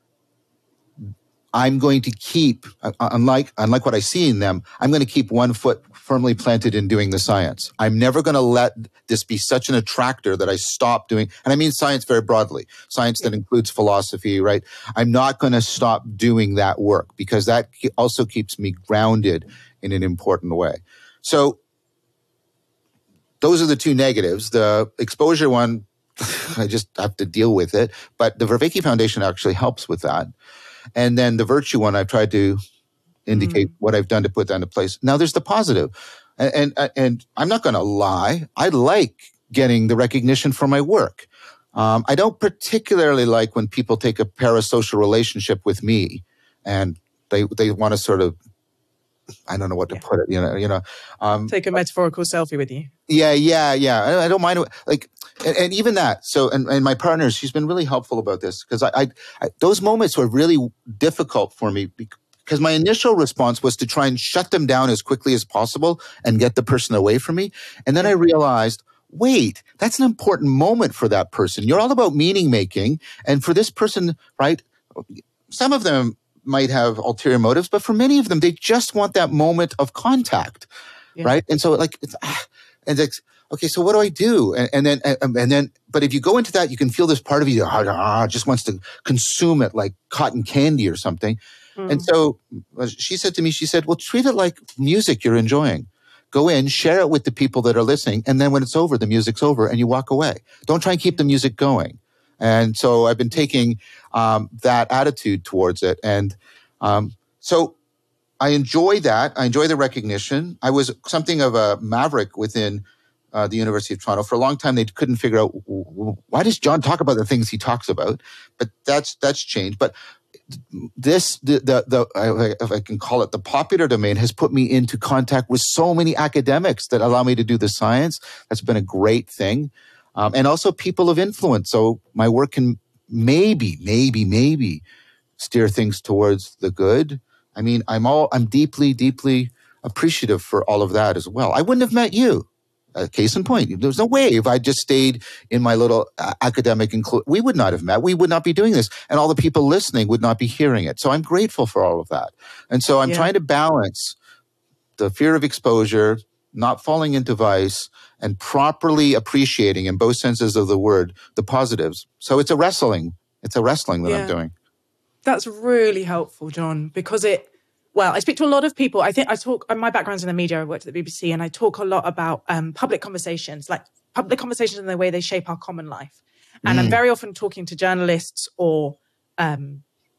I'm going to keep, uh, unlike unlike what I see in them, I'm going to keep one foot firmly planted in doing the science. I'm never going to let this be such an attractor that I stop doing, and I mean science very broadly, science that includes philosophy, right? I'm not going to stop doing that work because that also keeps me grounded in an important way. So those are the two negatives. The exposure one, I just have to deal with it. But the Vervaeke Foundation actually helps with that. And then the virtue one, I've tried to indicate mm. what I've done to put that into place. Now there's the positive. And, and, and I'm not going to lie. I like getting the recognition for my work. Um, I don't particularly like when people take a parasocial relationship with me and they they want to sort of I don't know what to Yeah. put it, you know, you know. Um, Take a metaphorical selfie with you. yeah, yeah, yeah. I, I don't mind it. Like, and, and even that. So, and, and my partner, she's been really helpful about this because I, I, I, those moments were really difficult for me because my initial response was to try and shut them down as quickly as possible and get the person away from me. And then I realized, wait, that's an important moment for that person. You're all about meaning making. And for this person, right, some of them might have ulterior motives, but for many of them, they just want that moment of contact, yeah. right? And so like, it's, ah, and it's, okay, so what do I do? And, and then, and, and then, but if you go into that, you can feel this part of you that ah, just wants to consume it like cotton candy or something. Mm. And so she said to me, she said, well, treat it like music you're enjoying. Go in, share it with the people that are listening. And then when it's over, the music's over and you walk away. Don't try and keep the music going. And so I've been taking um, that attitude towards it. And um, so I enjoy that. I enjoy the recognition. I was something of a maverick within uh, the University of Toronto. For a long time, they couldn't figure out, why does John talk about the things he talks about? But that's that's changed. But this, the, the, the if I can call it the popular domain, has put me into contact with so many academics that allow me to do the science. That's been a great thing. Um, and also people of influence. So my work can maybe, maybe, maybe steer things towards the good. I mean, I'm all, I'm deeply, deeply appreciative for all of that as well. I wouldn't have met you. Uh, case in point, there's no way if I just stayed in my little uh, academic include, we would not have met. We would not be doing this. And all the people listening would not be hearing it. So I'm grateful for all of that. And so I'm yeah. trying to balance the fear of exposure, not falling into vice, and properly appreciating, in both senses of the word, the positives. So it's a wrestling. It's a wrestling that yeah. I'm doing. That's really helpful, John, because it, well, I speak to a lot of people. I think I talk, my background's in the media, I worked at the B B C, and I talk a lot about um, public conversations, like public conversations and the way they shape our common life. And mm. I'm very often talking to journalists or um,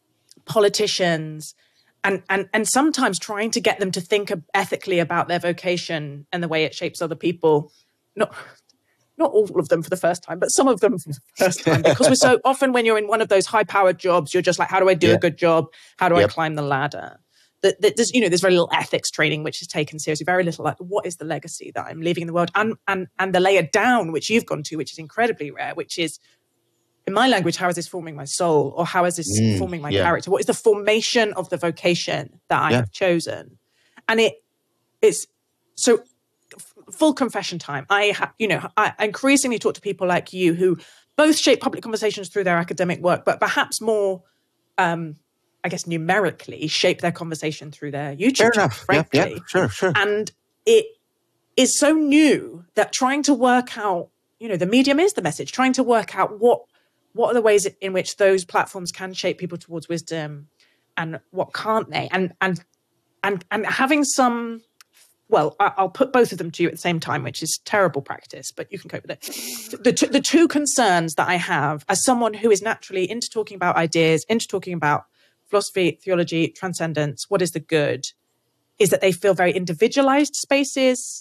politicians, And, and and sometimes trying to get them to think ethically about their vocation and the way it shapes other people. Not, not all of them for the first time, but some of them for the first time. Because we're so often when you're in one of those high-powered jobs, you're just like, how do I do yeah. a good job? How do yep. I climb the ladder? That, that there's, you know, there's very little ethics training, which is taken seriously. Very little like, what is the legacy that I'm leaving in the world? And and and the layer down, which you've gone to, which is incredibly rare, which is, in my language, how is this forming my soul? Or how is this mm, forming my yeah. character? What is the formation of the vocation that I yeah. have chosen? And it it's so f- full confession time. I have, you know, I increasingly talk to people like you who both shape public conversations through their academic work, but perhaps more, um, I guess, numerically shape their conversation through their YouTube Fair channel, enough. frankly. Yep, yep. Sure, sure. And it is so new that trying to work out, you know, the medium is the message, trying to work out what What are the ways in which those platforms can shape people towards wisdom, and what can't they? And and and and having some, well, I'll put both of them to you at the same time, which is terrible practice, but you can cope with it. The two, the two concerns that I have as someone who is naturally into talking about ideas, into talking about philosophy, theology, transcendence, what is the good, is that they feel very individualized spaces,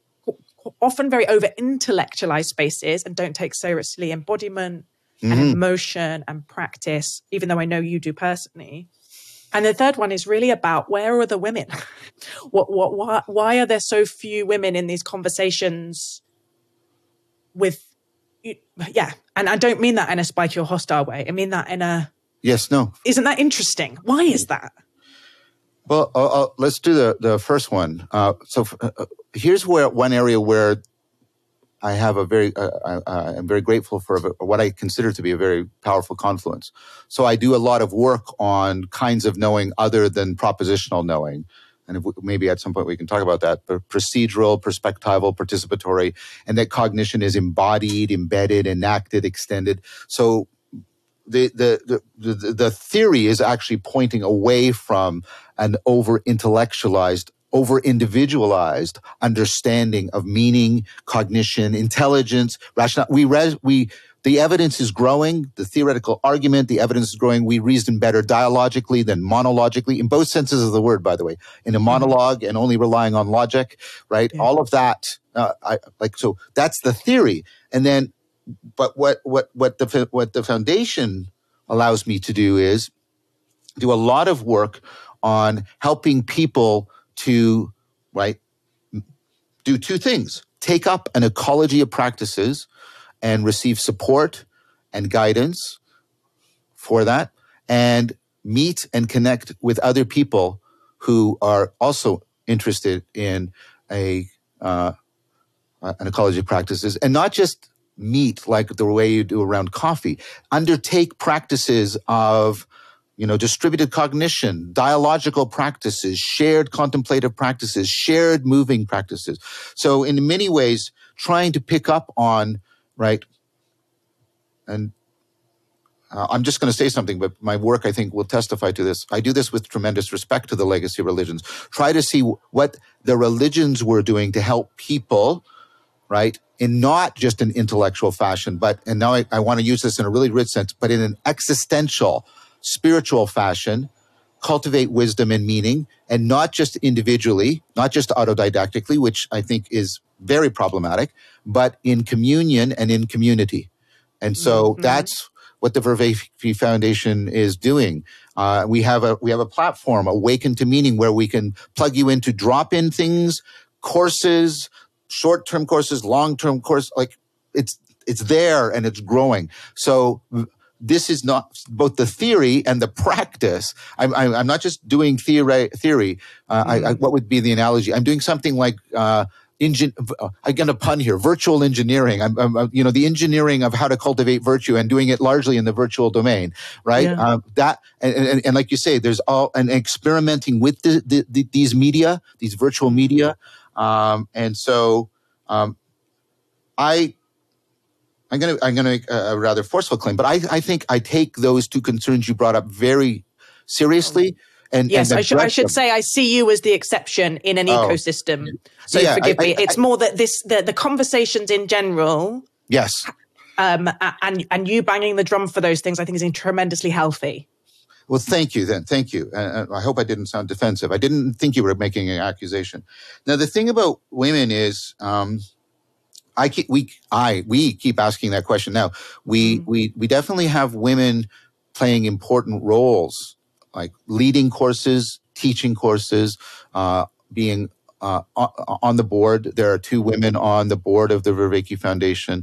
often very over-intellectualized spaces, and don't take seriously embodiment and mm-hmm. emotion and practice, even though I know you do personally. And the third one is really about, where are the women? what, what, why, why are there so few women in these conversations with, yeah. And I don't mean that in a spiky or hostile way. I mean that in a, yes, no. Isn't that interesting? Why is that? Well, uh, uh, let's do the, the first one. Uh, so uh, here's where one area where I have a very, uh, uh, I'm very grateful for what I consider to be a very powerful confluence. So I do a lot of work on kinds of knowing other than propositional knowing. And if we, maybe at some point we can talk about that, but procedural, perspectival, participatory, and that cognition is embodied, embedded, enacted, extended. So the, the, the, the, the theory is actually pointing away from an over-intellectualized, over-individualized understanding of meaning, cognition, intelligence, rationale. We, res- we, the evidence is growing, the theoretical argument, the evidence is growing. We reason better dialogically than monologically, in both senses of the word, by the way. In a monologue and only relying on logic, right? Yeah. All of that, uh, I, like, so that's the theory. And then, but what, what, what the, what the foundation allows me to do is do a lot of work on helping people to, right, do two things. Take up an ecology of practices and receive support and guidance for that, and meet and connect with other people who are also interested in a uh, an ecology of practices, and not just meet like the way you do around coffee. Undertake practices of, you know, distributed cognition, dialogical practices, shared contemplative practices, shared moving practices. So in many ways, trying to pick up on, right, and uh, I'm just going to say something, but my work, I think, will testify to this. I do this with tremendous respect to the legacy religions. Try to see what the religions were doing to help people, right, in not just an intellectual fashion, but, and now I, I want to use this in a really rich sense, but in an existential, spiritual fashion, cultivate wisdom and meaning, and not just individually, not just autodidactically, which I think is very problematic, but in communion and in community. And so mm-hmm. that's what the Vervaeke Foundation is doing. Uh, we have a we have a platform, Awaken to Meaning, where we can plug you into drop-in things, courses, short-term courses, long-term courses. Like it's it's there and it's growing. So this is not both the theory and the practice. I'm, I'm not just doing theory. theory. Uh, mm. I, I, what would be the analogy? I'm doing something like, uh, engine, I'm going to pun here, virtual engineering. I'm, I'm, you know, the engineering of how to cultivate virtue and doing it largely in the virtual domain, right? Yeah. Um, that and, and, and like you say, there's all and experimenting with the, the, the, these media, these virtual media, um, and so um, I. I'm going to I'm going to make a rather forceful claim, but I, I think I take those two concerns you brought up very seriously. And yes, and I should I should say I see you as the exception in an oh. ecosystem. So yeah, forgive I, me. I, it's I, more that this the, the conversations in general. Yes. Um, and and you banging the drum for those things, I think, is tremendously healthy. Well, thank you then. Thank you. Uh, I hope I didn't sound defensive. I didn't think you were making an accusation. Now, the thing about women is. Um, I keep, we, I, we keep asking that question now. We, mm. we, we definitely have women playing important roles, like leading courses, teaching courses, uh, being, uh, on the board. There are two women on the board of the Vervaeke Foundation.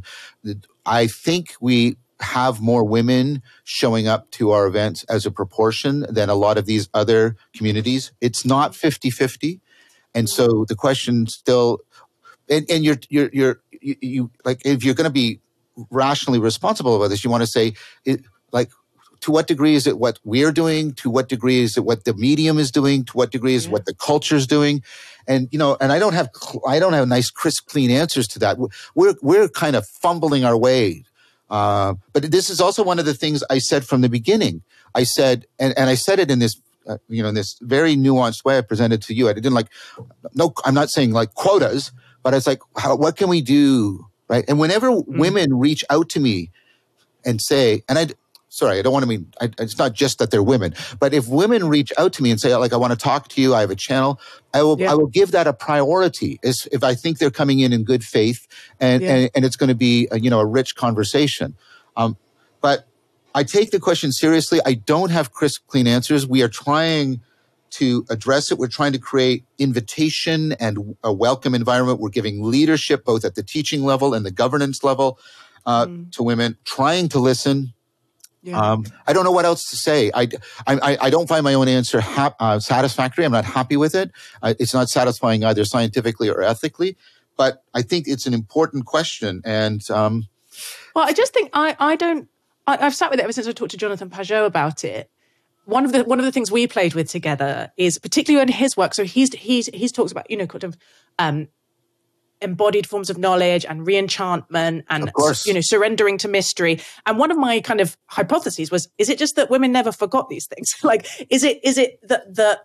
I think we have more women showing up to our events as a proportion than a lot of these other communities. It's not fifty-fifty. And so the question still, And, and you're, you're, you're, you, you, like, if you're going to be rationally responsible about this, you want to say, it, like, to what degree is it what we're doing? To what degree is it what the medium is doing? To what degree is yeah. what the culture is doing? And, you know, and I don't have, I don't have nice, crisp, clean answers to that. We're, we're kind of fumbling our way. Uh, but this is also one of the things I said from the beginning. I said, and, and I said it in this, uh, you know, in this very nuanced way I presented to you. I didn't like, no, I'm not saying like quotas. But it's like, how, what can we do, right? And whenever mm. women reach out to me and say, and I, sorry, I don't want to mean, I, it's not just that they're women, but if women reach out to me and say, like, I want to talk to you, I have a channel, I will, yeah. I will give that a priority. Is if I think they're coming in in good faith, and yeah. and, and it's going to be, a, you know, a rich conversation. Um, but I take the question seriously. I don't have crisp, clean answers. We are trying to address it. We're trying to create invitation and a welcome environment. We're giving leadership both at the teaching level and the governance level uh, mm. to women, trying to listen. Yeah. Um, I don't know what else to say. I, I, I don't find my own answer ha- uh, satisfactory. I'm not happy with it. Uh, it's not satisfying either scientifically or ethically, but I think it's an important question. And um, well, I just think I, I don't, I, I've sat with it ever since I talked to Jonathan Pageau about it. One of the one of the things we played with together is particularly in his work. So he's he's he's talks about, you know, kind of um, embodied forms of knowledge and reenchantment and, you know, surrendering to mystery. And one of my kind of hypotheses was: is it just that women never forgot these things? Like, is it is it that the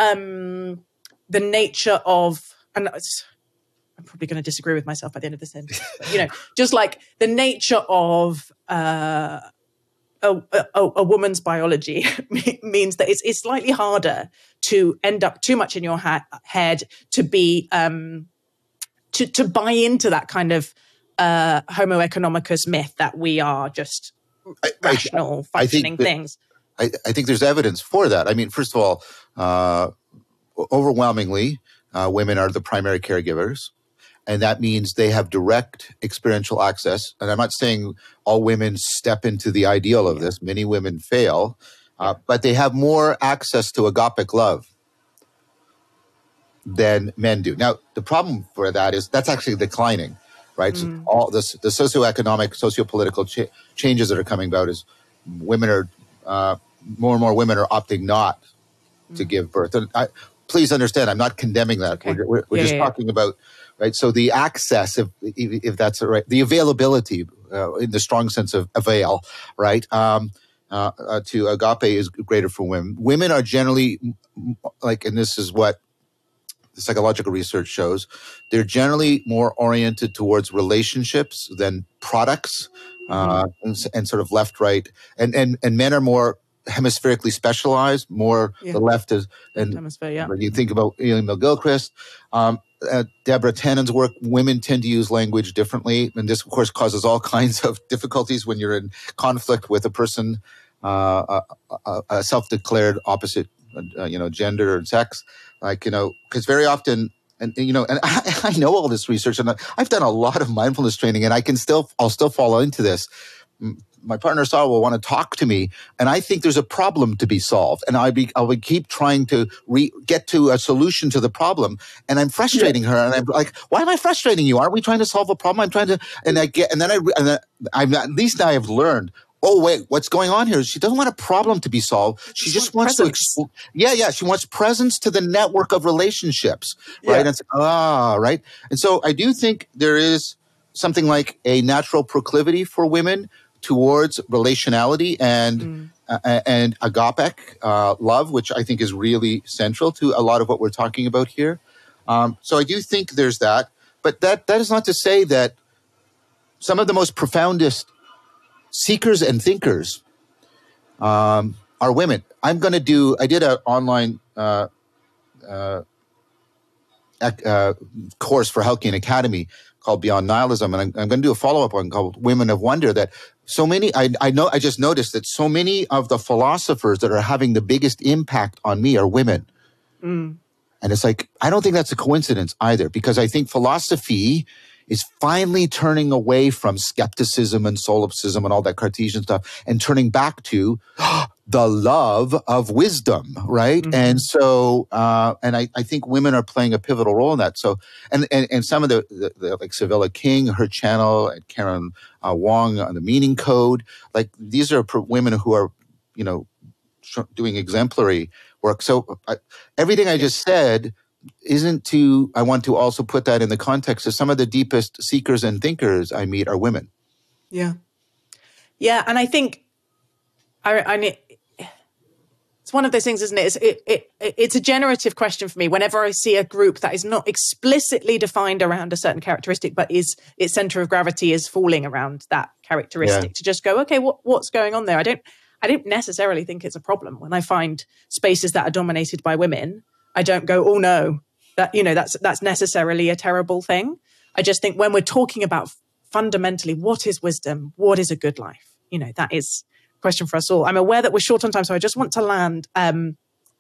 um, the nature of, and I'm probably going to disagree with myself by the end of this sentence, but, you know, just like the nature of uh, A, a, a woman's biology means that it's, it's slightly harder to end up too much in your ha- head to be um, to to buy into that kind of uh, Homo economicus myth that we are just I, rational, I, functioning I think things. I, I think there's evidence for that. I mean, first of all, uh, overwhelmingly, uh, women are the primary caregivers. And that means they have direct experiential access. And I'm not saying all women step into the ideal of this. Many women fail. Uh, but they have more access to agapic love than men do. Now, the problem for that is that's actually declining, right? Mm. So all this, the socioeconomic, sociopolitical ch- changes that are coming about is women are, uh, more and more women are opting not mm. to give birth. And I, please understand, I'm not condemning that. Okay. We're, we're, we're yeah, just yeah, talking yeah. about, right? So the access, if if, if that's right, the availability uh, in the strong sense of avail, right? Um, uh, uh, to agape is greater for women. Women are generally like, and this is what the psychological research shows, they're generally more oriented towards relationships than products, mm-hmm. uh, and, and sort of left, right. And, and, and men are more hemispherically specialized, more yeah. the left is, and hemisphere, yeah. you think about Ian McGilchrist, um, uh, Deborah Tannen's work, women tend to use language differently. And this, of course, causes all kinds of difficulties when you're in conflict with a person, uh, a, a, a self-declared opposite, uh, you know, gender and sex. Like, you know, because very often, and, you know, and I, I know all this research, and I've done a lot of mindfulness training, and I can still, I'll still fall into this. My partner Sarah will want to talk to me, and I think there's a problem to be solved, and I be I would keep trying to re, get to a solution to the problem, and I'm frustrating yeah. her, and I'm like, "Why am I frustrating you? Aren't we trying to solve a problem? I'm trying to," and I get, and then I, and then I'm at least now I've learned. Oh wait, what's going on here? She doesn't want a problem to be solved. She just wants presence. to, exp- yeah, yeah. She wants presence to the network of relationships, right? Yeah. And ah, right. And so I do think there is something like a natural proclivity for women towards relationality and mm. uh, and agapic uh, love, which I think is really central to a lot of what we're talking about here. Um, so I do think there's that, but that that is not to say that some of the most profoundest seekers and thinkers um, are women. I'm going to do. I did an online uh, uh, uh, course for Halkyn Academy called Beyond Nihilism, and I'm, I'm going to do a follow-up one called Women of Wonder. That so many, I, I know, I just noticed that so many of the philosophers that are having the biggest impact on me are women. Mm. And it's like, I don't think that's a coincidence either, because I think philosophy is finally turning away from skepticism and solipsism and all that Cartesian stuff and turning back to the love of wisdom, right? Mm-hmm. And so, uh, and I, I think women are playing a pivotal role in that. So, and and, and some of the, the, the, like Sevilla King, her channel, and Karen uh, Wong on the Meaning Code, like these are pro- women who are, you know, doing exemplary work. So I, everything I just said isn't to, I want to also put that in the context of some of the deepest seekers and thinkers I meet are women. Yeah. Yeah. And I think, I, I mean, it's one of those things, isn't it? It's, it, it? It's a generative question for me. Whenever I see a group that is not explicitly defined around a certain characteristic, but is its center of gravity is falling around that characteristic, yeah. to just go, okay, what, what's going on there? I don't, I don't necessarily think it's a problem when I find spaces that are dominated by women. I don't go, oh no, that, you know, that's that's necessarily a terrible thing. I just think when we're talking about fundamentally what is wisdom, what is a good life, you know, that is a question for us all. I'm aware that we're short on time, so I just want to land um,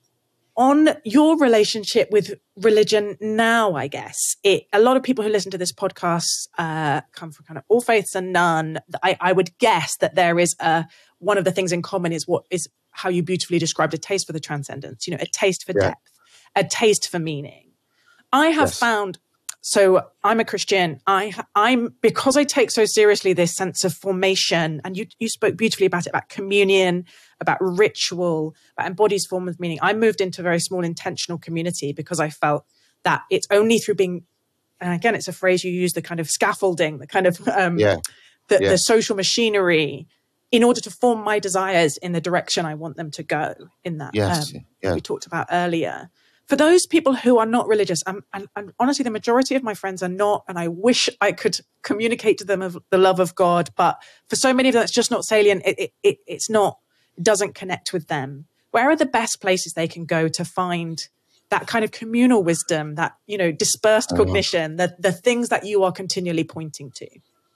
on your relationship with religion now, I guess. It, a lot of people who listen to this podcast uh, come from kind of all faiths and none. I, I would guess that there is a, one of the things in common is what is how you beautifully described a taste for the transcendence, you know, a taste for yeah. depth. A taste for meaning. I have yes. found, so I'm a Christian. I, I'm, because I take so seriously this sense of formation, and you, you spoke beautifully about it, about communion, about ritual, about embodies form of meaning. I moved into a very small intentional community because I felt that it's only through being, and again, it's a phrase you use, the kind of scaffolding, the kind of, um, yeah. The, yeah. the social machinery, in order to form my desires in the direction I want them to go in that yes. um, yeah. we talked about earlier. For those people who are not religious, and, and, and honestly, the majority of my friends are not, and I wish I could communicate to them of the love of God, but for so many of them, it's just not salient. It, it, it, it's not, it doesn't connect with them. Where are the best places they can go to find that kind of communal wisdom, that, you know, dispersed uh-huh. cognition, the, the things that you are continually pointing to?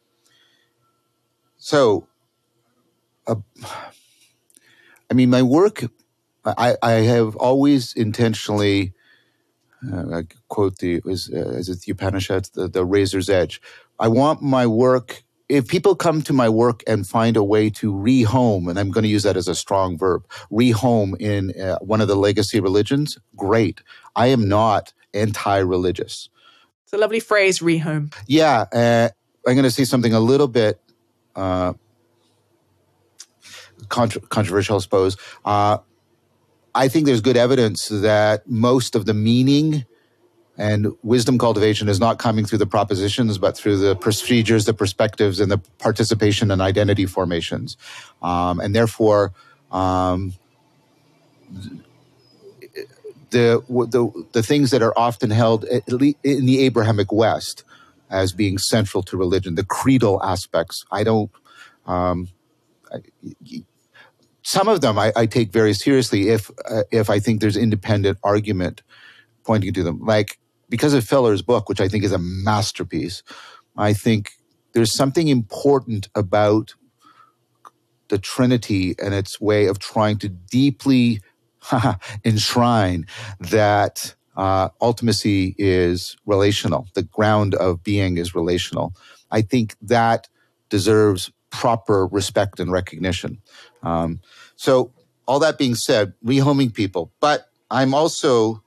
So, uh, I mean, my work, I, I have always intentionally uh, I quote the, is, uh, is it the Upanishads, the, the razor's edge. I want my work, if people come to my work and find a way to rehome, and I'm going to use that as a strong verb, rehome in uh, one of the legacy religions, great. I am not anti-religious. It's a lovely phrase, rehome. Yeah, uh, I'm going to say something a little bit uh, contra- controversial, I suppose. Uh, I think there's good evidence that most of the meaning and wisdom cultivation is not coming through the propositions, but through the procedures, the perspectives, and the participation and identity formations. Um, and therefore, um, the, the the things that are often held at least in the Abrahamic West as being central to religion, the creedal aspects, I don't. Um, I, some of them I, I take very seriously if uh, if I think there's independent argument pointing to them, like. Because of Feller's book, which I think is a masterpiece, I think there's something important about the Trinity and its way of trying to deeply enshrine that uh, ultimacy is relational. The ground of being is relational. I think that deserves proper respect and recognition. Um, so all that being said, rehoming people. But I'm also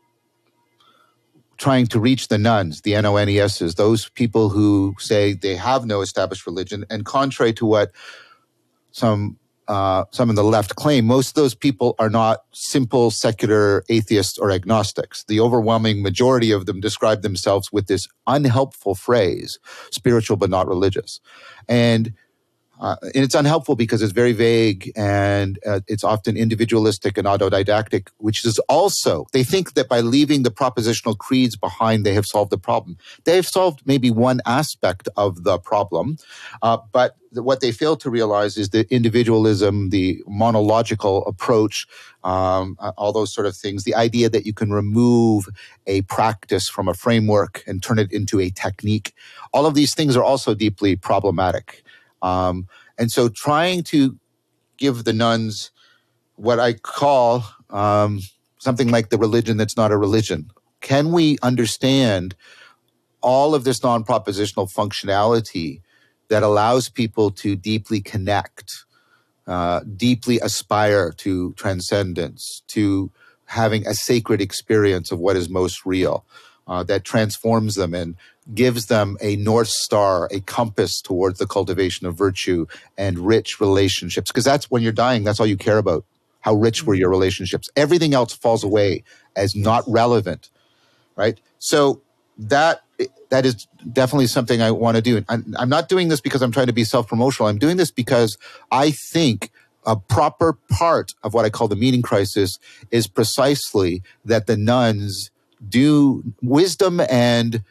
trying to reach the nones, the N O N E S's, those people who say they have no established religion. And contrary to what some uh, some in the left claim, most of those people are not simple secular atheists or agnostics. The overwhelming majority of them describe themselves with this unhelpful phrase, spiritual but not religious. And Uh, and it's unhelpful because it's very vague and uh, it's often individualistic and autodidactic, which is also, they think that by leaving the propositional creeds behind, they have solved the problem. They have solved maybe one aspect of the problem, uh, but what they fail to realize is the individualism, the monological approach, um, uh, all those sort of things, the idea that you can remove a practice from a framework and turn it into a technique. All of these things are also deeply problematic. Um, and so trying to give the nones what I call um, something like the religion that's not a religion. Can we understand all of this non-propositional functionality that allows people to deeply connect, uh, deeply aspire to transcendence, to having a sacred experience of what is most real, uh, that transforms them and gives them a North Star, a compass towards the cultivation of virtue and rich relationships. Because that's when you're dying, that's all you care about. How rich were your relationships? Everything else falls away as not relevant, right? So that that is definitely something I want to do. I'm, I'm not doing this because I'm trying to be self-promotional. I'm doing this because I think a proper part of what I call the meaning crisis is precisely that the nones do wisdom and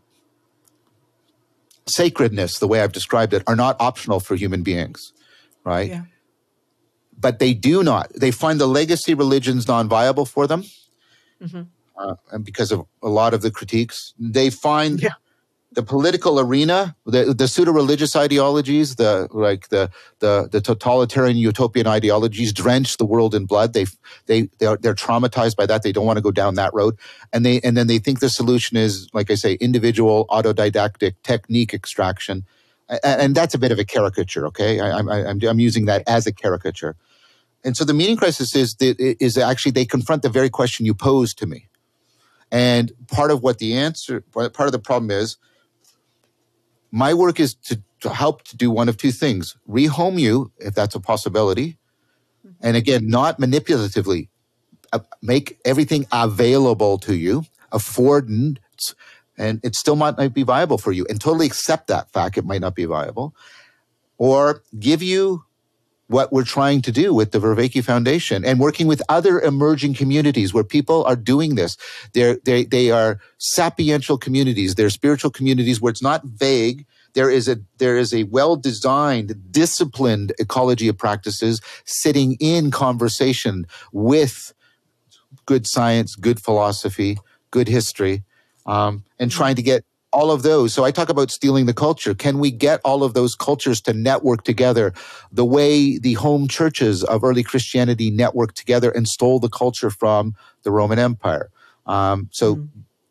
sacredness, the way I've described it, are not optional for human beings, right? Yeah. But they do not. They find the legacy religions non-viable for them, Mm-hmm. uh, and because of a lot of the critiques. They find Yeah. the political arena, the, the pseudo-religious ideologies, the like the the the totalitarian utopian ideologies drench the world in blood. They they they're, they're traumatized by that. They don't want to go down that road, and they and then they think the solution is, like I say, individual autodidactic technique extraction, and, and that's a bit of a caricature. Okay, I, I'm I'm I'm using that as a caricature, and so the meaning crisis is is actually they confront the very question you posed to me, and part of what the answer, part of the problem is. My work is to, to help to do one of two things. Rehome you, if that's a possibility. And again, not manipulatively. Uh, make everything available to you, affordance, and it still might not be viable for you. And totally accept that fact, it might not be viable. Or give you what we're trying to do with the Vervaeke Foundation and working with other emerging communities where people are doing this. They're, they they are sapiential communities. They're spiritual communities where it's not vague. There is a there is a well-designed, disciplined ecology of practices sitting in conversation with good science, good philosophy, good history, um, and trying to get all of those. So I talk about stealing the culture. Can we get all of those cultures to network together the way the home churches of early Christianity networked together and stole the culture from the Roman Empire? Um, so mm.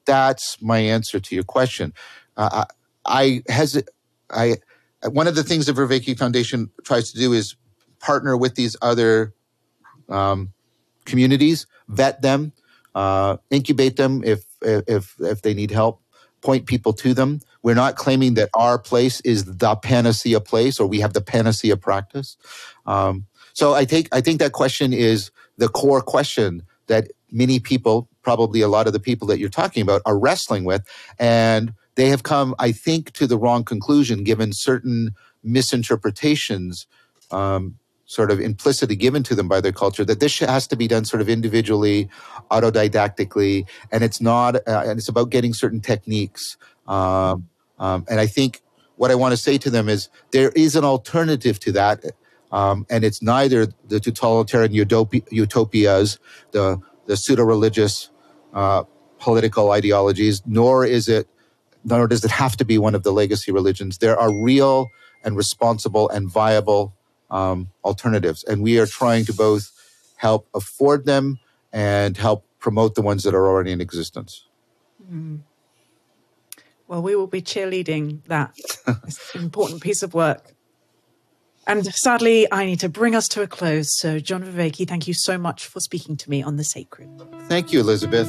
that's my answer to your question. Uh, I, I has I one of the things the Vervaeke Foundation tries to do is partner with these other um, communities, vet them, uh, incubate them if if if they need help, point people to them. We're not claiming that our place is the panacea place or we have the panacea practice. Um, so I take I think that question is the core question that many people, probably a lot of the people that you're talking about, are wrestling with, and they have come, I think, to the wrong conclusion given certain misinterpretations um, sort of implicitly given to them by their culture, that this has to be done sort of individually, autodidactically, and it's not, uh, and it's about getting certain techniques. Um, um, and I think what I want to say to them is there is an alternative to that, um, and it's neither the totalitarian utopi- utopias, the, the pseudo-religious uh, political ideologies, nor is it, nor does it have to be one of the legacy religions. There are real and responsible and viable Um, alternatives. And we are trying to both help afford them and help promote the ones that are already in existence. Mm. Well, we will be cheerleading that important piece of work. And sadly, I need to bring us to a close. So, John Vervaeke, thank you so much for speaking to me on The Sacred. Thank you, Elizabeth.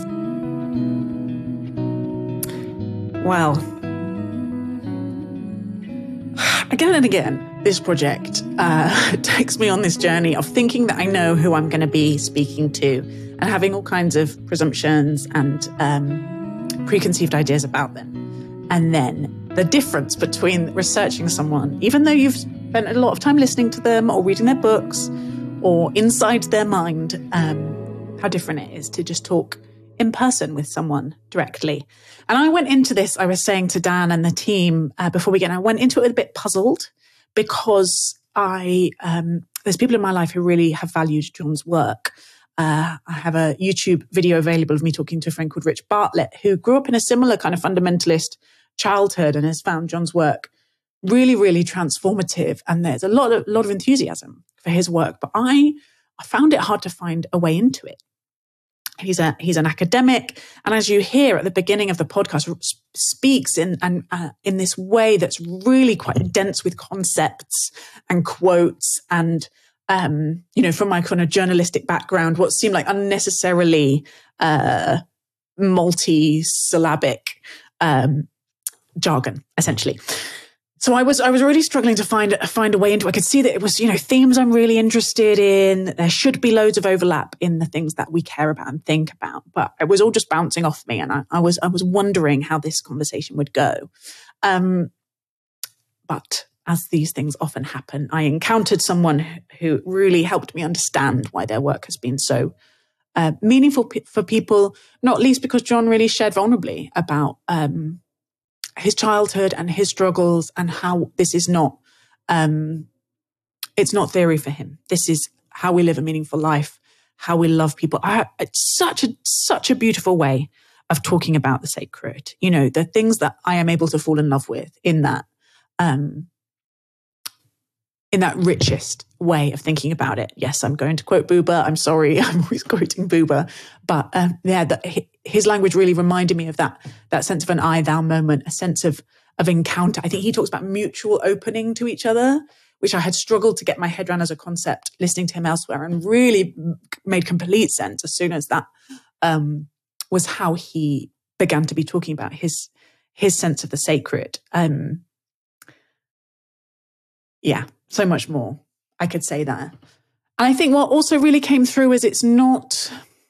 Well, again and again, this project uh, takes me on this journey of thinking that I know who I'm going to be speaking to and having all kinds of presumptions and um, preconceived ideas about them. And then the difference between researching someone, even though you've spent a lot of time listening to them or reading their books or inside their mind, um, how different it is to just talk in person with someone directly. And I went into this, I was saying to Dan and the team uh, before we get in, I went into it a bit puzzled because I um, there's people in my life who really have valued John's work. Uh, I have a YouTube video available of me talking to a friend called Rich Bartlett, who grew up in a similar kind of fundamentalist childhood and has found John's work really, really transformative. And there's a lot of, lot of enthusiasm for his work. But I, I found it hard to find a way into it. He's a he's an academic, and as you hear at the beginning of the podcast, speaks in and uh, in this way that's really quite dense with concepts and quotes, and um, you know, from my kind of journalistic background, what seemed like unnecessarily uh, multi-syllabic um, jargon, essentially. So I was I was really struggling to find find a way into it. I could see that it was, you know, themes I'm really interested in. There should be loads of overlap in the things that we care about and think about. But it was all just bouncing off me, and I, I was I was wondering how this conversation would go. Um, but as these things often happen, I encountered someone who really helped me understand why their work has been so uh, meaningful p- for people, not least because John really shared vulnerably about um, his childhood and his struggles and how this is not, um, it's not theory for him. This is how we live a meaningful life, how we love people. I, it's such a, such a beautiful way of talking about the sacred, you know, the things that I am able to fall in love with in that, um, in that richest way of thinking about it. Yes, I'm going to quote Buber. I'm sorry, I'm always quoting Buber. But uh, yeah, the, his language really reminded me of that, that sense of an I, thou moment, a sense of, of encounter. I think he talks about mutual opening to each other, which I had struggled to get my head around as a concept, listening to him elsewhere, and really made complete sense as soon as that um, was how he began to be talking about his, his sense of the sacred. Um, yeah. So much more I could say there. And I think what also really came through is it's not,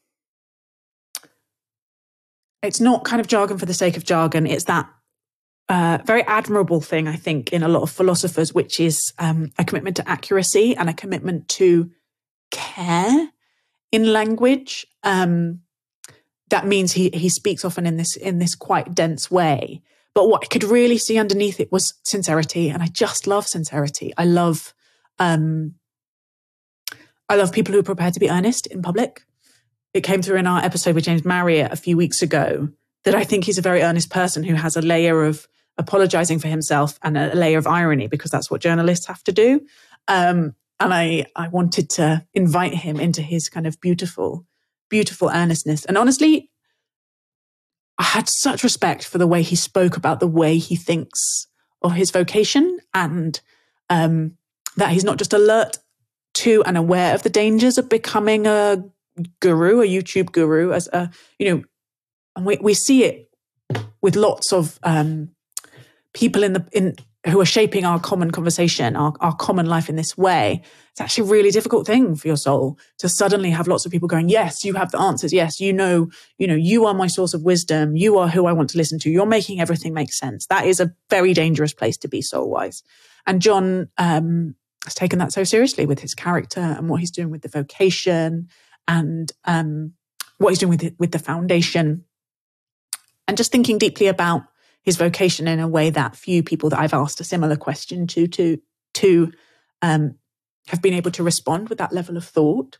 it's not kind of jargon for the sake of jargon. It's that uh, very admirable thing, I think, in a lot of philosophers, which is um, a commitment to accuracy and a commitment to care in language. Um, that means he he speaks often in this in this quite dense way. But what I could really see underneath it was sincerity. And I just love sincerity. I love, um, I love people who are prepared to be earnest in public. It came through in our episode with James Marriott a few weeks ago that I think he's a very earnest person who has a layer of apologizing for himself and a layer of irony, because that's what journalists have to do. Um, and I, I wanted to invite him into his kind of beautiful, beautiful earnestness. And honestly, I had such respect for the way he spoke about the way he thinks of his vocation, and um, that he's not just alert to and aware of the dangers of becoming a guru, a YouTube guru, as a, you know, and we, we see it with lots of um, people in the in who are shaping our common conversation, our, our common life in this way. It's actually a really difficult thing for your soul to suddenly have lots of people going, yes, you have the answers. Yes, you know, you know, you are my source of wisdom. You are who I want to listen to. You're making everything make sense. That is a very dangerous place to be soul-wise. And John um, has taken that so seriously with his character and what he's doing with the vocation and um, what he's doing with the, with the foundation. And just thinking deeply about his vocation in a way that few people that I've asked a similar question to, to, to um, have been able to respond with that level of thought.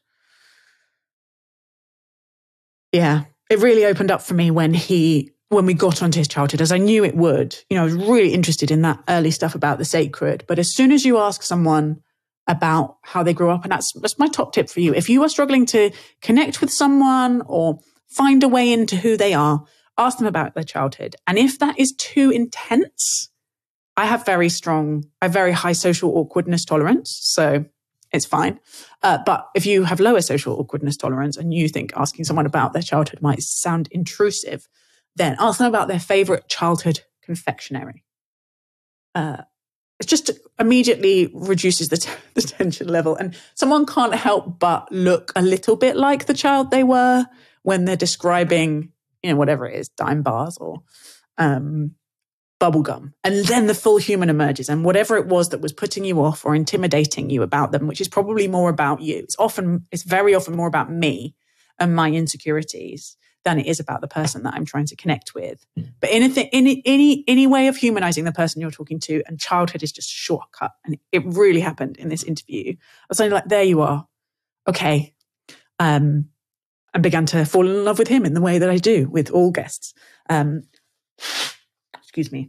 Yeah, it really opened up for me when he, when we got onto his childhood, as I knew it would. You know, I was really interested in that early stuff about the sacred. But as soon as you ask someone about how they grew up, and that's, that's my top tip for you, if you are struggling to connect with someone or find a way into who they are, ask them about their childhood. And if that is too intense, I have very strong, I have very high social awkwardness tolerance, so it's fine. Uh, but if you have lower social awkwardness tolerance and you think asking someone about their childhood might sound intrusive, then ask them about their favorite childhood confectionery. Uh, it just immediately reduces the, t- the tension level. And someone can't help but look a little bit like the child they were when they're describing, you know, whatever it is, dime bars or um, bubblegum. And then the full human emerges, and whatever it was that was putting you off or intimidating you about them, which is probably more about you. It's often, it's very often more about me and my insecurities than it is about the person that I'm trying to connect with. But anything, any, any, any way of humanizing the person you're talking to, and childhood is just a shortcut. And it really happened in this interview. I was only like, there you are. Okay. Um, and began to fall in love with him in the way that I do with all guests. Um, excuse me.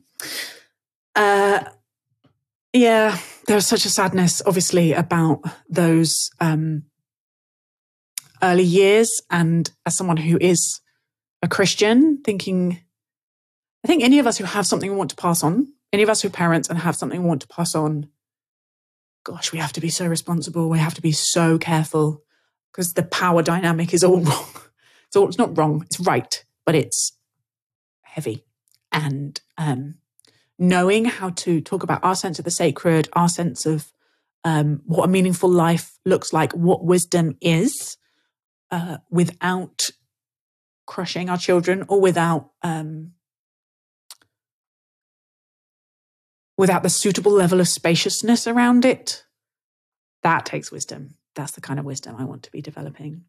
Uh, yeah, there was such a sadness, obviously, about those um, early years. And as someone who is a Christian, thinking, I think any of us who have something we want to pass on, any of us who are parents and have something we want to pass on, gosh, we have to be so responsible. We have to be so careful. Because the power dynamic is all wrong. It's, all, it's not wrong, it's right, but it's heavy. And um, knowing how to talk about our sense of the sacred, our sense of um, what a meaningful life looks like, what wisdom is, uh, without crushing our children or without um, without the suitable level of spaciousness around it, that takes wisdom. That's the kind of wisdom I want to be developing.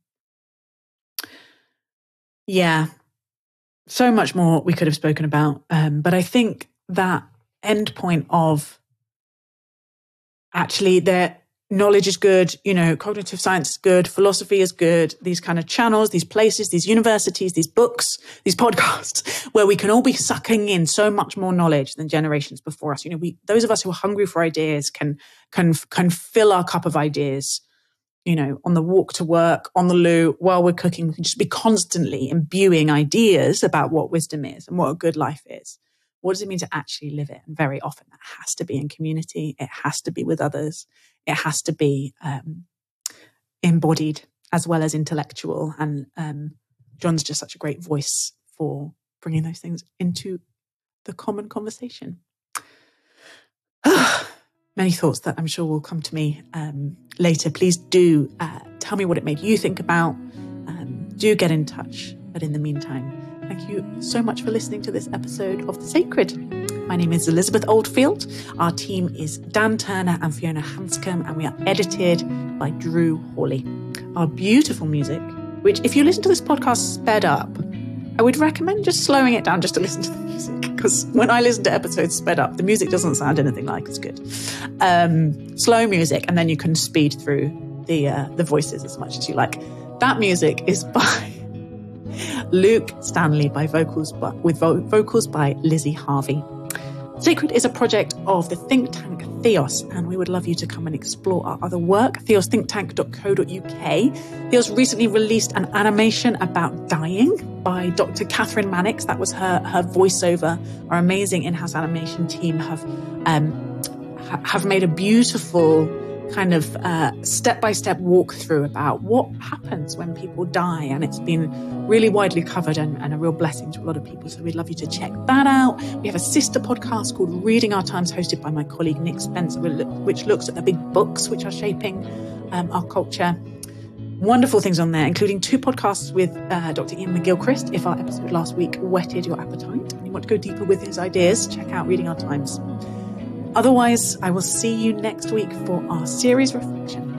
Yeah, so much more we could have spoken about. Um, but I think that end point of actually that knowledge is good, you know, cognitive science is good, philosophy is good, these kind of channels, these places, these universities, these books, these podcasts, where we can all be sucking in so much more knowledge than generations before us. You know, we, those of us who are hungry for ideas can, can, can fill our cup of ideas, you know, on the walk to work, on the loo, while we're cooking. We can just be constantly imbuing ideas about what wisdom is and what a good life is. What does it mean to actually live it? And very often that has to be in community. It has to be with others. It has to be um, embodied as well as intellectual. And um, John's just such a great voice for bringing those things into the common conversation. Many thoughts that I'm sure will come to me um, later. Please do uh, tell me what it made you think about. Um, do get in touch. But in the meantime, thank you so much for listening to this episode of The Sacred. My name is Elizabeth Oldfield. Our team is Dan Turner and Fiona Hanscom, and we are edited by Drew Hawley. Our beautiful music, which if you listen to this podcast sped up, I would recommend just slowing it down just to listen to the music, because when I listen to episodes sped up, the music doesn't sound anything like as good. Um, slow music, and then you can speed through the uh, the voices as much as you like. That music is by Luke Stanley, by vocals by, with vo- vocals by Lizzie Harvey. Sacred is a project of the think tank Theos, and we would love you to come and explore our other work, theos think tank dot co dot uk. Theos recently released an animation about dying by Doctor Catherine Mannix. That was her, her voiceover. Our amazing in-house animation team have, um, ha- have made a beautiful kind of uh, step-by-step walkthrough about what happens when people die, and it's been really widely covered and, and a real blessing to a lot of people, so we'd love you to check that out. We have a sister podcast called Reading Our Times, hosted by my colleague Nick Spencer, which looks at the big books which are shaping um, our culture. Wonderful things on there, including two podcasts with uh, Doctor Ian McGilchrist. If our episode last week whetted your appetite and you want to go deeper with his ideas, check out Reading Our Times. Otherwise, I will see you next week for our series reflection.